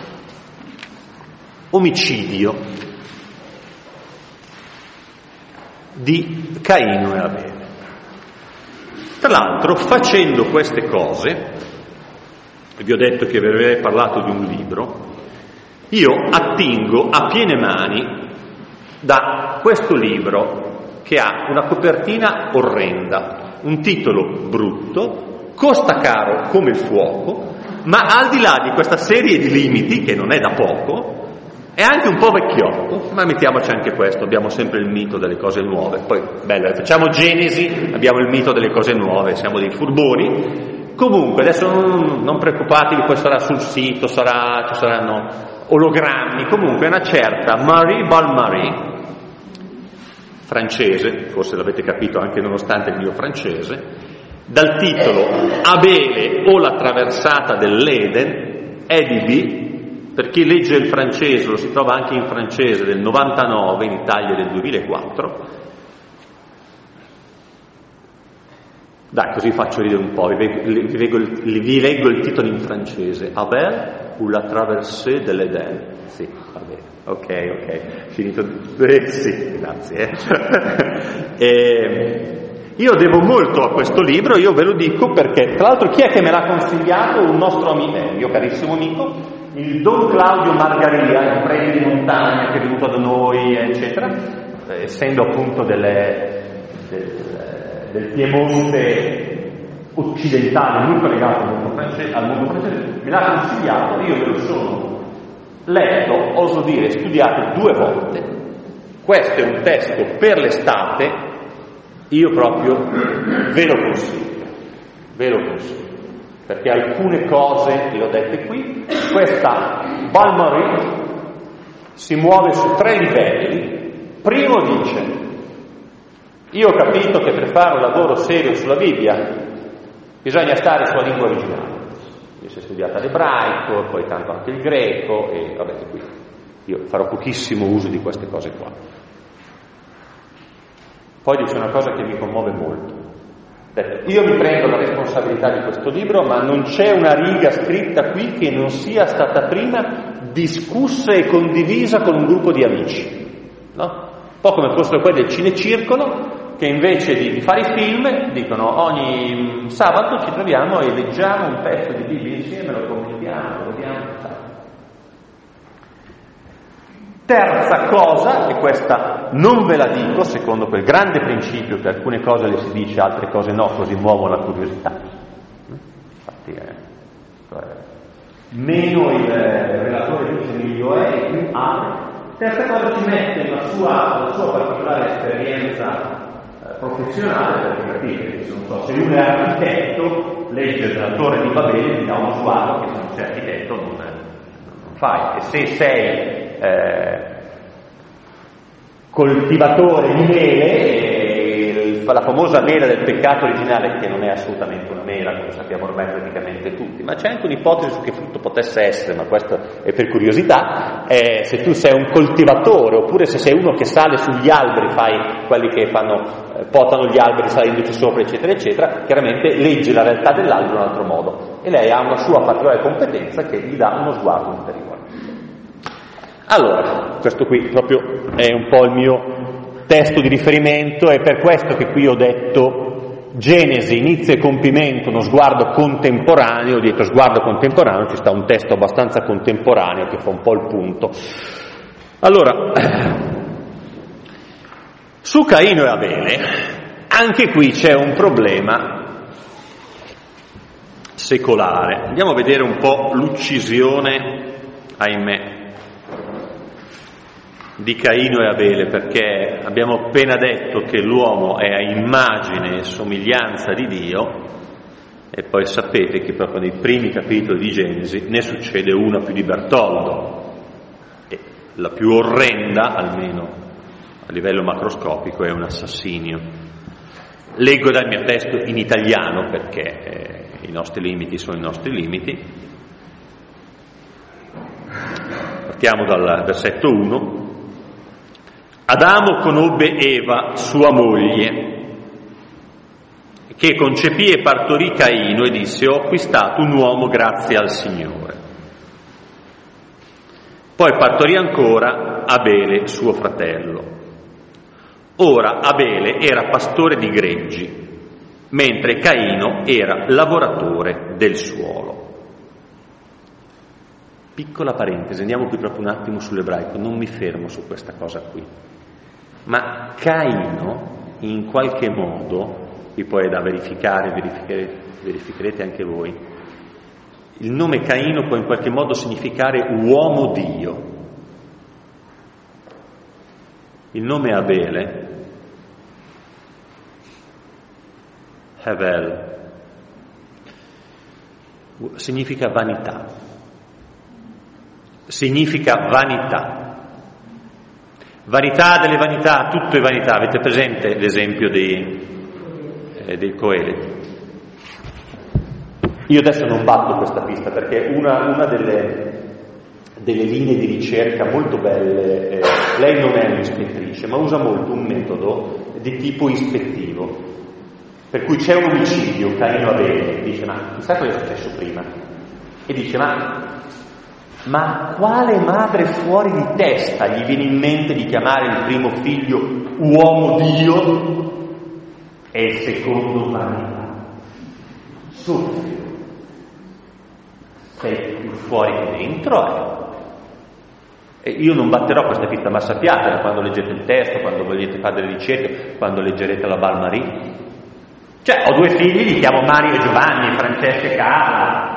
omicidio di Caino e Abele. Tra l'altro, facendo queste cose, vi ho detto che vi avrei parlato di un libro, io attingo a piene mani da questo libro che ha una copertina orrenda, un titolo brutto, costa caro come il fuoco, ma al di là di questa serie di limiti, che non è da poco, è anche un po' vecchiotto, ma mettiamoci anche questo, abbiamo sempre il mito delle cose nuove, poi bello, facciamo Genesi, abbiamo il mito delle cose nuove, siamo dei furboni. Comunque adesso non preoccupatevi, poi sarà sul sito, ci saranno ologrammi, comunque una certa Marie Balmarie, francese, forse l'avete capito anche nonostante il mio francese, dal titolo Abele o la traversata dell'Eden, edibile. Per chi legge il francese, lo si trova anche in francese del 99, in Italia del 2004. Dai, così faccio ridere un po', vi leggo il titolo in francese. Abel ou la traversée de l'Eden. Sì, va bene, ok, finito. Sì, grazie. Io devo molto a questo libro, io ve lo dico perché, tra l'altro, chi è che me l'ha consigliato? Un nostro amico, mio carissimo amico, il Don Claudio Margaria, il prete di montagna che è venuto da noi, eccetera, essendo appunto del Piemonte occidentale, molto legato al mondo francese, me l'ha consigliato, io me lo sono letto, oso dire, studiato 2 volte. Questo è un testo per l'estate, io proprio ve lo consiglio, perché alcune cose, le ho dette qui, questa Balmarie si muove su 3 livelli. Primo dice, io ho capito che per fare un lavoro serio sulla Bibbia bisogna stare sulla lingua originale. Io si è studiata l'ebraico, poi tanto anche il greco, e vabbè, qui io farò pochissimo uso di queste cose qua. Poi dice una cosa che mi commuove molto. Io mi prendo la responsabilità di questo libro, ma non c'è una riga scritta qui che non sia stata prima discussa e condivisa con un gruppo di amici, no? Un po' come fossero quelli del Cinecircolo, che invece di fare i film dicono ogni sabato ci troviamo e leggiamo un pezzo di Bibbia insieme, lo commentiamo, lo vediamo. Terza cosa, e questa non ve la dico, secondo quel grande principio che alcune cose le si dice, altre cose no, così muovo la curiosità. Infatti meno il relatore dice meglio è e più apre. Terza cosa, ci mette la sua particolare esperienza professionale, perché capite, non so, se uno è architetto, legge della Torre di Babele, ti dà uno sguardo che se non sei architetto non fai. E se sei coltivatore di mele, la famosa mela del peccato originale, che non è assolutamente una mela, come sappiamo ormai praticamente tutti, ma c'è anche un'ipotesi su che frutto potesse essere, ma questo è per curiosità. Se tu sei un coltivatore, oppure se sei uno che sale sugli alberi, fai quelli che potano gli alberi salendoci sopra, eccetera, eccetera, chiaramente leggi la realtà dell'albero in un altro modo, e lei ha una sua particolare competenza che gli dà uno sguardo ulteriore. Allora, questo qui proprio è un po' il mio testo di riferimento, è per questo che qui ho detto Genesi, inizio e compimento, uno sguardo contemporaneo. Dietro sguardo contemporaneo ci sta un testo abbastanza contemporaneo che fa un po' il punto. Allora, su Caino e Abele, anche qui c'è un problema secolare. Andiamo a vedere un po' l'uccisione, ahimè, di Caino e Abele, perché abbiamo appena detto che l'uomo è a immagine e somiglianza di Dio, e poi sapete che proprio nei primi capitoli di Genesi ne succede una più di Bertoldo, e la più orrenda, almeno a livello macroscopico, è un assassinio. Leggo dal mio testo in italiano, perché i nostri limiti sono i nostri limiti. Partiamo dal versetto 1. Adamo conobbe Eva, sua moglie, che concepì e partorì Caino e disse: ho acquistato un uomo grazie al Signore. Poi partorì ancora Abele, suo fratello. Ora Abele era pastore di greggi, mentre Caino era lavoratore del suolo. Piccola parentesi, andiamo qui proprio un attimo sull'ebraico, non mi fermo su questa cosa qui. Ma Caino, in qualche modo, qui poi è da verificare, verificherete anche voi, il nome Caino può in qualche modo significare uomo Dio. Il nome Abele, Hevel, significa vanità. Significa vanità. Vanità delle vanità, tutto è vanità. Avete presente l'esempio dei Coeleti? Io adesso non batto questa pista perché una delle linee di ricerca molto belle, lei non è un'ispettrice, ma usa molto un metodo di tipo ispettivo, per cui c'è un omicidio, Caino Abele, dice: ma chissà cosa è successo prima? E dice: ma quale madre fuori di testa gli viene in mente di chiamare il primo figlio uomo Dio e il secondo vanità? Soffio, sei più fuori che dentro, E io non batterò questa pista, ma sappiatela quando leggete il testo, quando vogliate fare delle ricerche, quando leggerete la Balmarie. Cioè, ho due figli, li chiamo Mario e Giovanni, Francesca e Carla.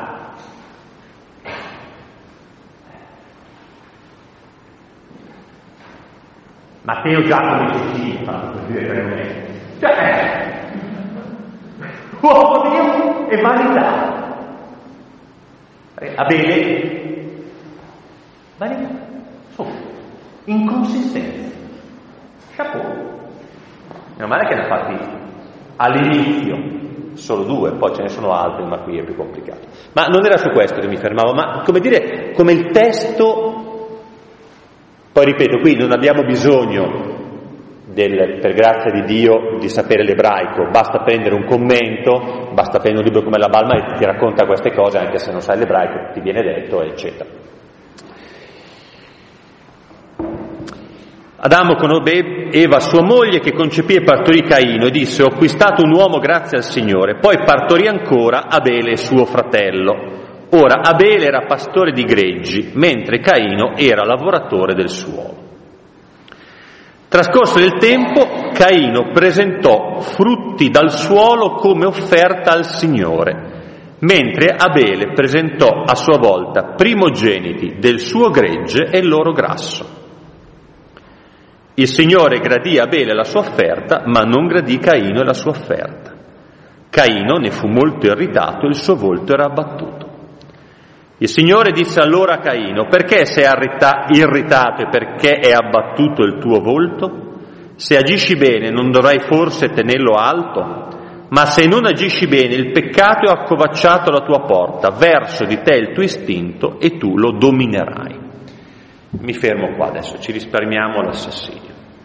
Matteo, Giacomo e Cecilia, per dire per me. Cioè, uomo Dio e vanità. Abele, vanità, inconsistenza. Chapeau. Meno male che ne ha fatti all'inizio solo due, poi ce ne sono altri, ma qui è più complicato. Ma non era su questo che mi fermavo, ma come dire, come il testo. Poi ripeto, qui non abbiamo bisogno per grazia di Dio, di sapere l'ebraico, basta prendere un commento, basta prendere un libro come la Balma e ti racconta queste cose, anche se non sai l'ebraico, ti viene detto, eccetera. Adamo conobbe Eva, sua moglie, che concepì e partorì Caino e disse: ho acquistato un uomo grazie al Signore. Poi partorì ancora Abele, suo fratello. Ora Abele era pastore di greggi, mentre Caino era lavoratore del suolo. Trascorso il tempo, Caino presentò frutti dal suolo come offerta al Signore. mentre Abele presentò a sua volta primogeniti del suo gregge e il loro grasso. Il Signore gradì a Abele la sua offerta, ma non gradì Caino e la sua offerta. Caino ne fu molto irritato e il suo volto era abbattuto. Il Signore disse allora a Caino: perché sei irritato e perché è abbattuto il tuo volto? Se agisci bene non dovrai forse tenerlo alto? Ma se non agisci bene il peccato è accovacciato alla tua porta, verso di te il tuo istinto e tu lo dominerai. Mi fermo qua adesso, ci risparmiamo l'assassinio.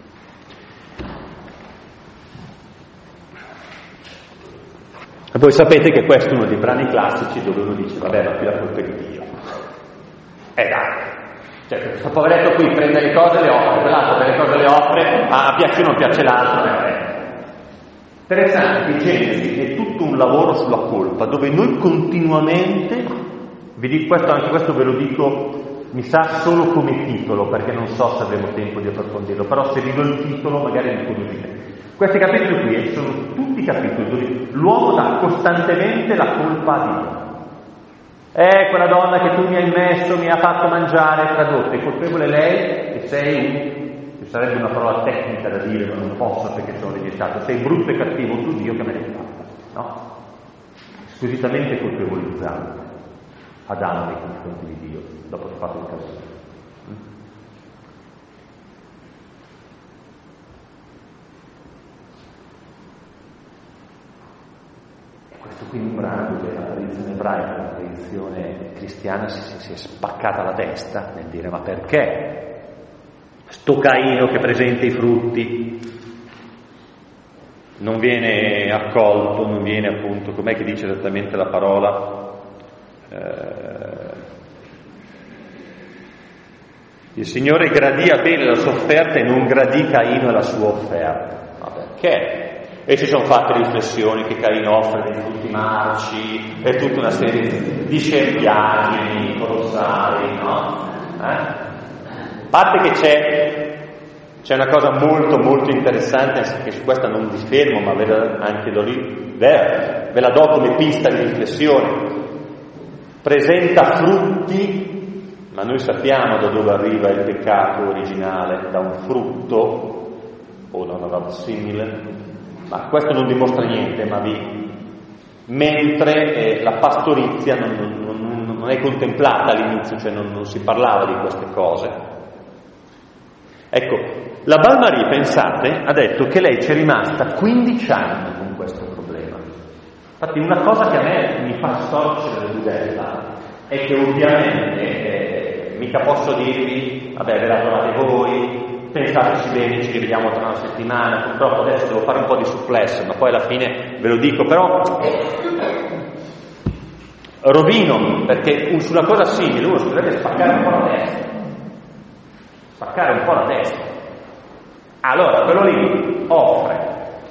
E voi sapete che questo è uno dei brani classici dove uno dice: vabbè, ma qui la colpa è di Dio. Dai, cioè questo poveretto qui prende le cose e le offre, quell'altro prende le cose e le offre, a piace uno, piace l'altro. Interessante che Genesi è tutto un lavoro sulla colpa, dove noi continuamente, vi dico questo, anche questo ve lo dico, mi sa solo come titolo, perché non so se avremo tempo di approfondirlo, però se vi do il titolo magari mi curiosite. Questi capitoli qui sono tutti capitoli dove l'uomo dà costantemente la colpa a Dio. Quella donna che tu mi hai messo, mi ha fatto mangiare, tradotto, è colpevole lei e sei sarebbe una parola tecnica da dire, ma non posso perché sono registrato, sei brutto e cattivo tu, Dio, che me l'hai fatta, no? Squisitamente colpevolizzante Adamo nei confronti di Dio, dopo che ha fatto il casino. E questo qui è un brano dove la tradizione ebraica, la tradizione cristiana si è spaccata la testa nel dire: ma perché? Sto Caino che presenta i frutti non viene accolto, non viene appunto, com'è che dice esattamente la parola? Il Signore gradì Abele la sua offerta e non gradì Caino e la sua offerta. Ma perché? E ci sono fatte riflessioni che Caino offre dei frutti marci e tutta una serie di scempiaggini colossali, no? A parte che c'è una cosa molto molto interessante, che su questa non vi fermo, ma ve la do come pista di riflessione. Presenta frutti, ma noi sappiamo da dove arriva il peccato originale, da un frutto o da una roba simile, ma questo non dimostra niente, mentre la pastorizia non è contemplata all'inizio, cioè non si parlava di queste cose. Ecco, la Balmarie, pensate, ha detto che lei ci è rimasta 15 anni con questo problema. Infatti una cosa che a me mi fa storcere la budella è che ovviamente mica posso dirvi: vabbè, ve la trovate voi, pensateci bene, ci rivediamo tra una settimana. Purtroppo adesso devo fare un po' di supplesso, ma poi alla fine ve lo dico, però rovino, perché su una cosa simile uno si dovrebbe spaccare un po' la testa. Allora, quello lì offre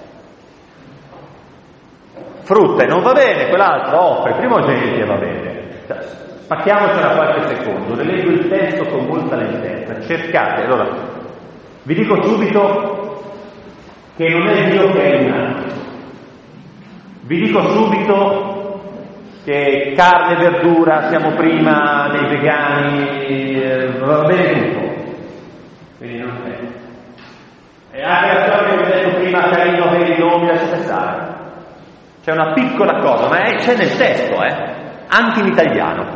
frutta e non va bene, quell'altro offre primogeniti e va bene. Spacchiamocela qualche secondo, le leggo il testo con molta lentezza, cercate. Allora, vi dico subito che non è Dio che è un vi dico subito che carne e verdura siamo prima dei vegani, va bene tutto. Quindi non è. E anche la storia che vi ho detto prima, Caino per i nomi, lasciate stare. C'è una piccola cosa, ma c'è nel testo, anche in italiano,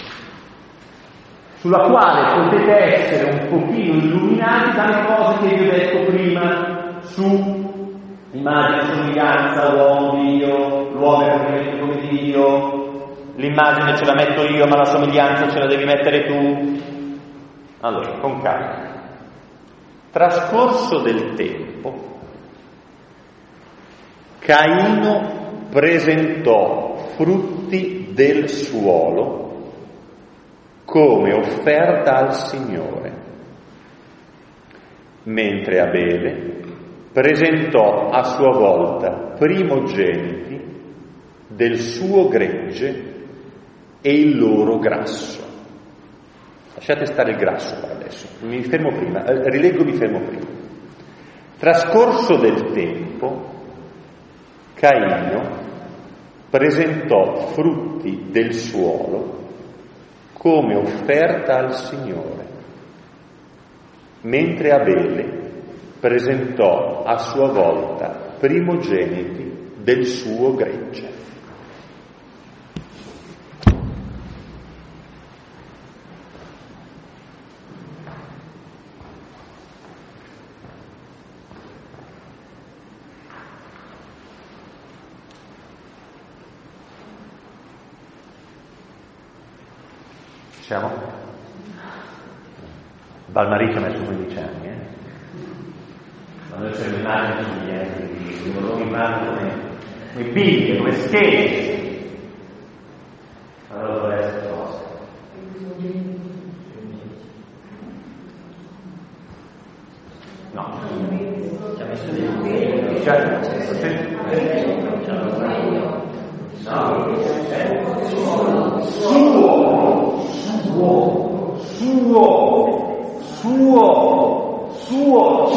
sulla quale potete essere un pochino illuminati dalle cose che vi ho detto prima, su immagine, somiglianza, uomo-Dio, l'uomo è come Dio, l'immagine ce la metto io, ma la somiglianza ce la devi mettere tu. Allora, con calma. Trascorso del tempo, Caino presentò frutti del suolo come offerta al Signore, mentre Abele presentò a sua volta primogeniti del suo gregge e il loro grasso. Lasciate stare il grasso per adesso, mi fermo prima, rileggo, mi fermo prima. Trascorso del tempo, Caino presentò frutti del suolo come offerta al Signore, mentre Abele presentò a sua volta primogeniti del suo gregge. Siamo? Valmarito ha messo 15 anni, quando c'è l'immagine di un loro immagine come biglie, come schede, allora dovrebbe essere cosa. No, ci ha messo suo,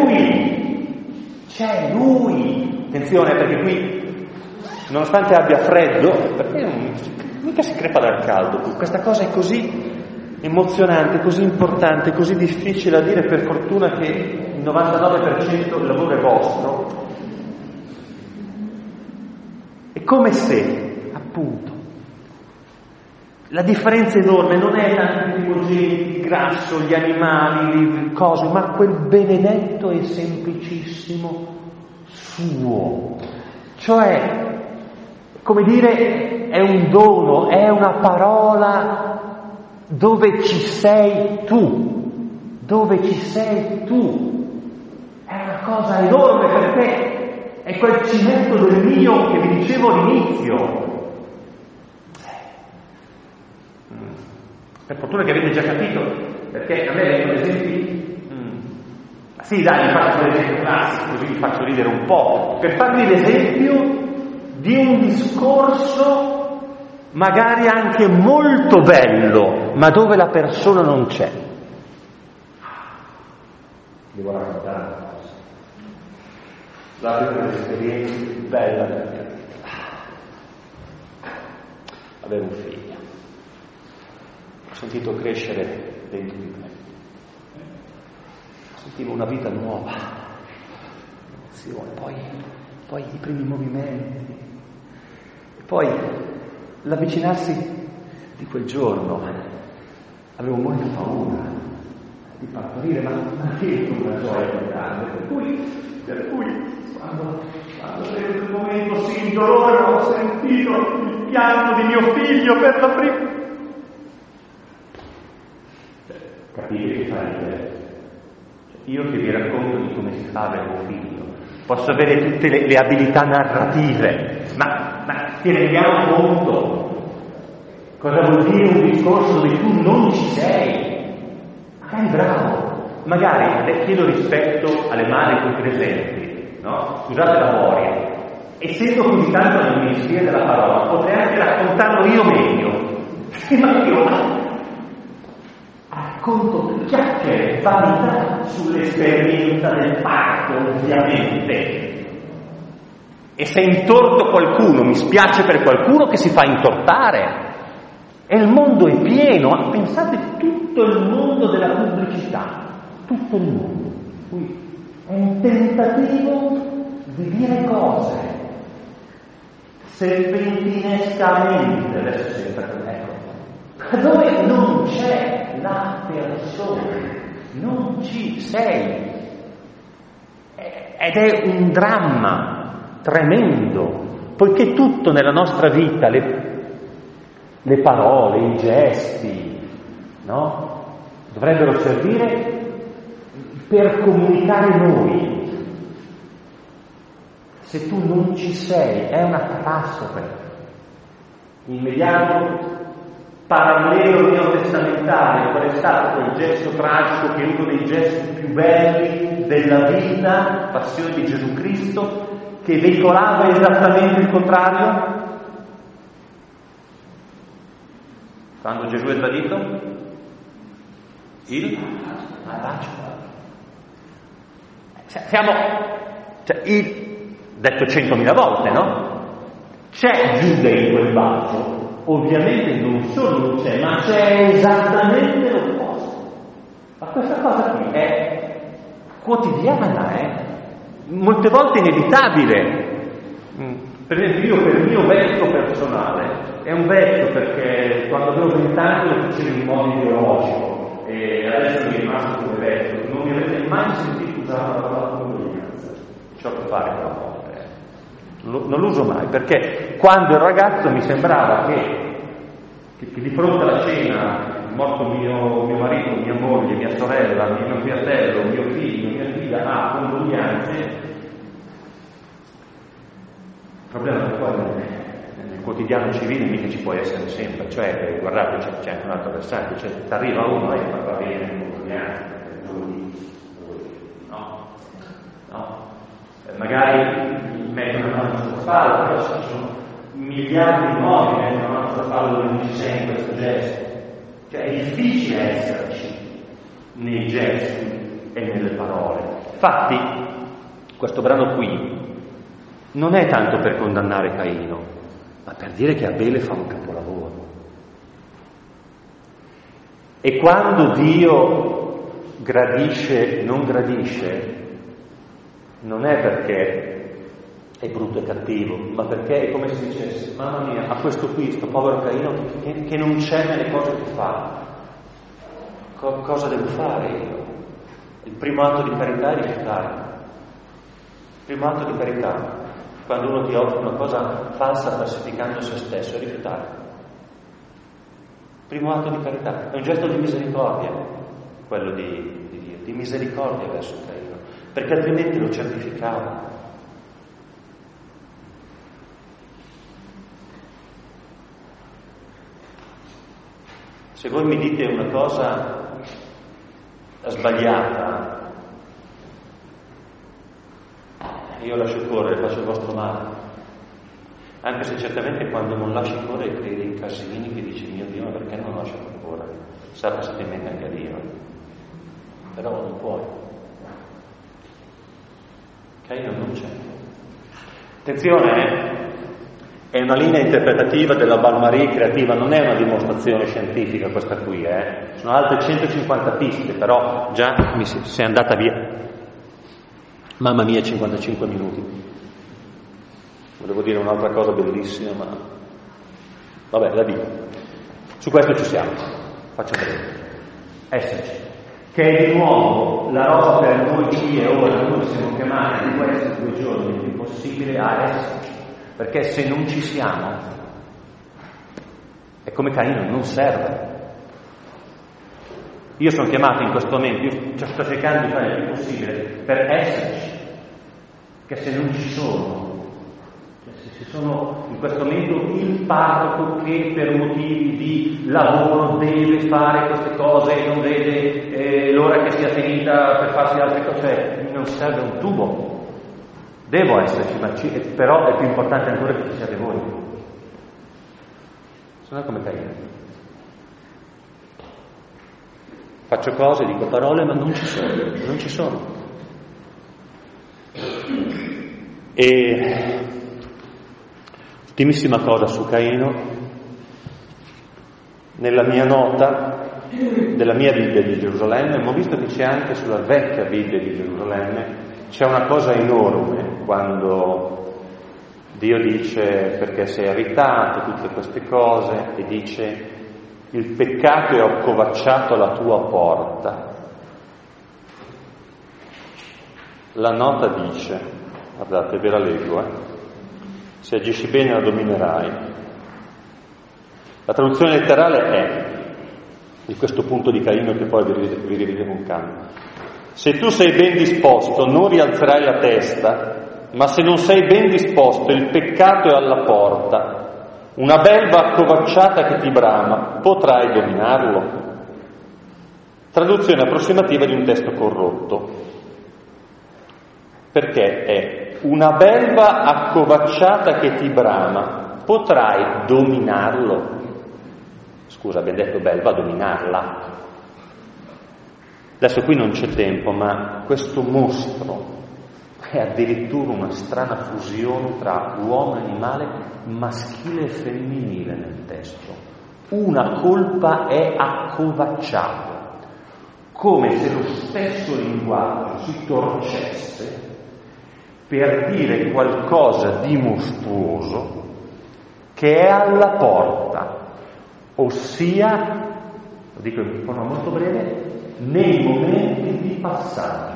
c'è lui. Attenzione, perché qui, nonostante abbia freddo, perché mica si crepa dal caldo, questa cosa è così emozionante, così importante, così difficile da dire, per fortuna che il 99% del lavoro è vostro. È come se, appunto, la differenza enorme non è tanto i primogeniti, il grasso, gli animali, le cose, ma quel benedetto e semplicissimo suo. Cioè, come dire, è un dono, è una parola dove ci sei tu, dove ci sei tu. È una cosa enorme, perché è quel cimento del mio che vi dicevo all'inizio. Per fortuna che avete già capito, perché a me vengono esempi. Sì, dai, vi faccio un esempio classico, così vi faccio ridere un po', per farvi l'esempio di un discorso magari anche molto bello, ma dove la persona non c'è. Devo raccontare una cosa. Guardate un'esperienza bella perché avevo un figlio. Ho sentito crescere dentro di me. Sentivo una vita nuova, emozione, poi i primi movimenti, e poi l'avvicinarsi di quel giorno. Avevo molta paura di partorire, ma anche una gioia più grande, per cui quando avevo quel momento sì, il dolore, ho sentito il pianto di mio figlio per la prima. Capite che fa ridere? Io che vi racconto di come si fa avere un figlio, posso avere tutte le abilità narrative, ma ti rendiamo conto cosa vuol dire un discorso dove tu non ci sei? Magari bravo, magari le chiedo rispetto alle madri qui presenti, no? Scusate la memoria, essendo così tanto nel ministero della parola, potrei anche raccontarlo io meglio, ma io racconto chiacchiere, vanità sull'esperienza del parto, ovviamente. E se intorto qualcuno, mi spiace per qualcuno che si fa intortare. E il mondo è pieno, pensate tutto il mondo della pubblicità, tutto il mondo. Qui è un tentativo di dire cose serpentinescamente, adesso sempre dove non c'è la persona, non ci sei. Ed è un dramma tremendo, poiché tutto nella nostra vita, le parole, i gesti, no? Dovrebbero servire per comunicare noi. Se tu non ci sei, è una catastrofe. Immediato parallelo neotestamentario, qual è stato quel gesto tragico che è uno dei gesti più belli della vita, passione di Gesù Cristo, che veicolava esattamente il contrario? Quando Gesù è tradito? Il bacio. Siamo, detto 100.000 volte, no? C'è Giuda in quel bacio, ovviamente non solo non c'è, ma c'è esattamente l'opposto. Ma questa cosa qui è quotidiana, molte volte inevitabile. Per esempio, io per il mio vezzo personale, è un vezzo perché quando avevo 20 anni lo facevo in modo ideologico e adesso mi è rimasto come vezzo. Non mi avete mai sentito usare la parola condoglianza. C'ho da fare con la morte. Non lo uso mai, perché quando ero ragazzo mi sembrava che di fronte alla cena, morto mio marito, mia moglie, mia sorella, mio fratello, mio figlio, mia figlia, condoglianze. Il problema è che poi nel quotidiano civile mica ci può essere sempre, cioè guardate c'è anche un altro versante, cioè ti arriva uno e va bene, no? Magari mettono una mano sulla spalla, però ci sono miliardi di modi che mettono una mano sulla spalla dove non ci sei in questo gesto. Cioè è difficile esserci nei gesti e nelle parole. Infatti, questo brano qui non è tanto per condannare Caino, ma per dire che Abele fa un capolavoro. E quando Dio gradisce, non gradisce, non è perché è brutto e cattivo, ma perché è come se dicesse: mamma mia, a questo qui, sto povero Caino che non c'è nelle cose che fa. Cosa devo fare io? Il primo atto di carità è rifiutare. Il primo atto di carità, quando uno ti offre una cosa falsa falsificando se stesso, è rifiutare. Il primo atto di carità è un gesto di misericordia, quello di Dio, di misericordia verso Caino, perché altrimenti lo certificava. Se voi mi dite una cosa sbagliata, io lascio correre, faccio il vostro male. Anche se certamente quando non lasci correre credi in Cassini che dice: mio Dio, ma perché non lascio correre? Sa passare in mente anche a Dio. Però non puoi. Caino non c'è. Attenzione, è una linea interpretativa della Balmarie creativa, non è una dimostrazione scientifica questa qui, Sono altre 150 piste, però già si è andata via. Mamma mia, 55 minuti. Volevo dire un'altra cosa bellissima, ma vabbè, la dico. Su questo ci siamo. Faccio breve. Esserci. Che è di nuovo la roba per noi qui e ora. Noi siamo chiamati in questi 2 giorni il più possibile a esserci. Perché se non ci siamo, è come Caino, non serve. Io sono chiamato in questo momento, io sto cercando di fare il più possibile per esserci, che se non ci sono, se ci sono in questo momento il parroco che per motivi di lavoro deve fare queste cose e non vede l'ora che sia finita per farsi altre cose, non serve un tubo. Devo esserci, però è più importante ancora che ci siate voi. Sono come Caino. Faccio cose, dico parole, ma non ci sono. E ultimissima cosa su Caino, nella mia nota della mia Bibbia di Gerusalemme, ma ho visto che c'è anche sulla vecchia Bibbia di Gerusalemme, c'è una cosa enorme quando Dio dice perché sei irritato, tutte queste cose, e dice il peccato è accovacciato alla tua porta. La nota dice, guardate, ve la leggo, se agisci bene la dominerai. La traduzione letterale è di questo punto di Caino che poi vi rivedremo un cambio. Se tu sei ben disposto non rialzerai la testa, ma se non sei ben disposto il peccato è alla porta, una belva accovacciata che ti brama, potrai dominarlo? Traduzione approssimativa di un testo corrotto, perché è una belva accovacciata che ti brama, potrai dominarlo? Scusa, abbiamo detto belva, dominarla. Adesso qui non c'è tempo, ma questo mostro è addirittura una strana fusione tra uomo e animale, maschile e femminile nel testo. Una colpa è accovacciato, come se lo stesso linguaggio si torcesse per dire qualcosa di mostruoso che è alla porta, ossia, lo dico in forma molto breve, nei momenti di passaggio.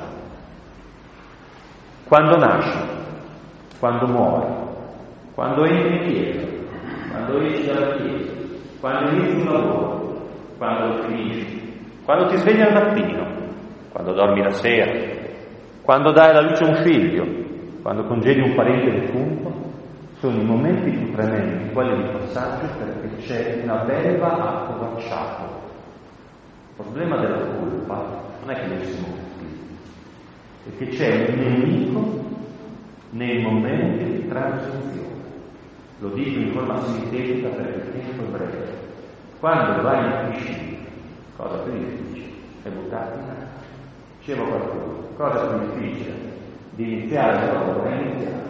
Quando nasci, quando muori, quando entri in chiesa, quando esci dalla chiesa, quando inizi un lavoro, quando lo finisci, quando ti svegli al mattino, quando dormi la sera, quando dai alla luce un figlio, quando congedi un parente defunto, sono i momenti più tremendi, quelli di passaggio, perché c'è una belva accovacciata. Il problema della colpa non è che noi siamo cattivi, è che c'è un nemico nei momenti di transizione. Lo dico in forma sintetica perché il tempo è breve. Quando vai in piscina, cosa più difficile è buttarti in acqua. Diceva qualcuno, cosa più difficile di iniziare il lavoro è iniziare.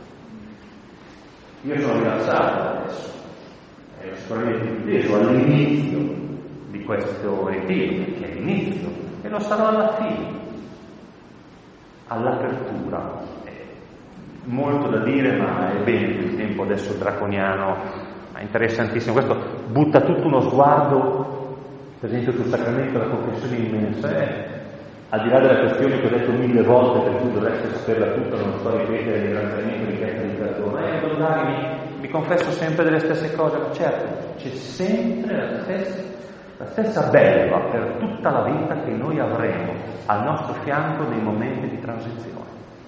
Io sono rilassato adesso, sicuramente più teso all'inizio di questo ritiro, che è l'inizio, e lo sarò alla fine, all'apertura. Molto da dire, ma è bene che il tempo adesso draconiano, ma interessantissimo. Questo butta tutto uno sguardo, per esempio sul sacramento della confessione immensa, al di là della questione che ho detto 1000 volte, per cui dovreste saperla tutta, non sto a ripetere il ringraziamento di chiesa di perdono, mi confesso sempre delle stesse cose, ma certo, c'è sempre la stessa belva per tutta la vita che noi avremo al nostro fianco nei momenti di transizione.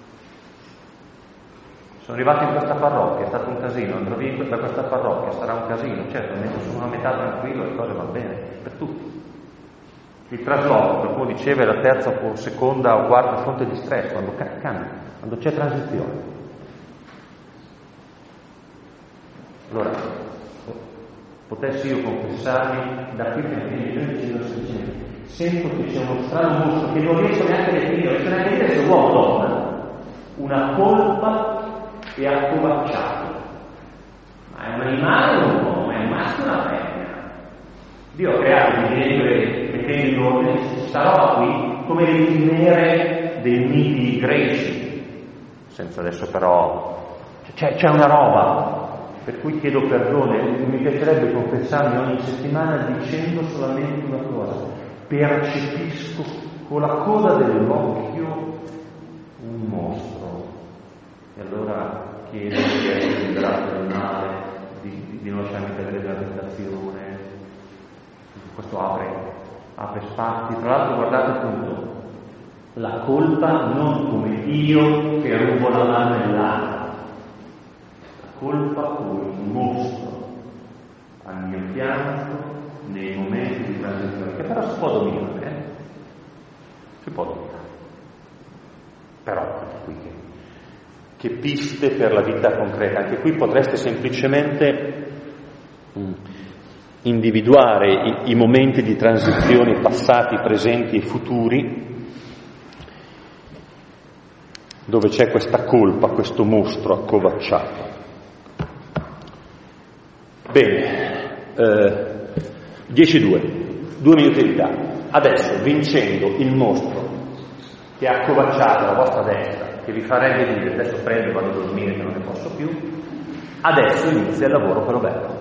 Sono arrivato in questa parrocchia, è stato un casino, andrò via da questa parrocchia, sarà un casino, certo, mentre sono a metà tranquillo le cose vanno bene, per tutti. Il trasloco, qualcuno diceva, è la terza o seconda o quarta fonte di stress, quando cambia, quando c'è transizione. Allora, potessi io confessarmi da qui perché io dicendo semplicemente, sento che c'è uno strano mostro che non riesco neanche a definire, non riesco neanche a dire se uomo o donna, una colpa è accovacciato. Ma è un animale o un uomo? È un maschio o una femmina? Dio ha creato di mettendo in ordine questa roba qui come le chimere dei miti greci, senza adesso però c'è una roba per cui chiedo perdono. Mi piacerebbe confessarmi ogni settimana dicendo solamente una cosa: percepisco con la coda dell'occhio un mostro, e allora chiedo di essere liberato dal male, di non lasciarmi perdere la tentazione. Questo apre spazi. Tra l'altro, guardate appunto, la colpa non come io che rubo la marmellata, la colpa come un mostro al mio fianco nei momenti di transizione, che però si può dominare, si può dominare. Però qui che piste per la vita concreta. Anche qui potreste semplicemente individuare i momenti di transizione passati, presenti e futuri, dove c'è questa colpa, questo mostro accovacciato. Bene, 10-2, 2 minuti di tempo. Adesso, vincendo il mostro che ha accovacciato la vostra destra, che vi farebbe dire adesso prendo e vado a dormire che non ne posso più, adesso inizia il lavoro quello bello.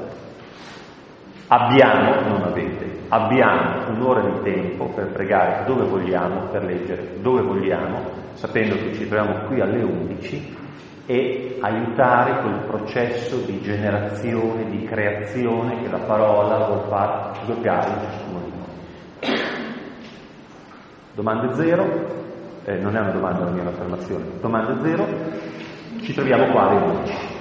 Abbiamo un'ora di tempo per pregare dove vogliamo, per leggere dove vogliamo, sapendo che ci troviamo qui alle 11, e aiutare quel processo di generazione, di creazione che la parola vuol fare sdoppiare in ciascuno di noi. Domande zero, non è una domanda, la mia affermazione. Domande zero, ci troviamo qua alle 11.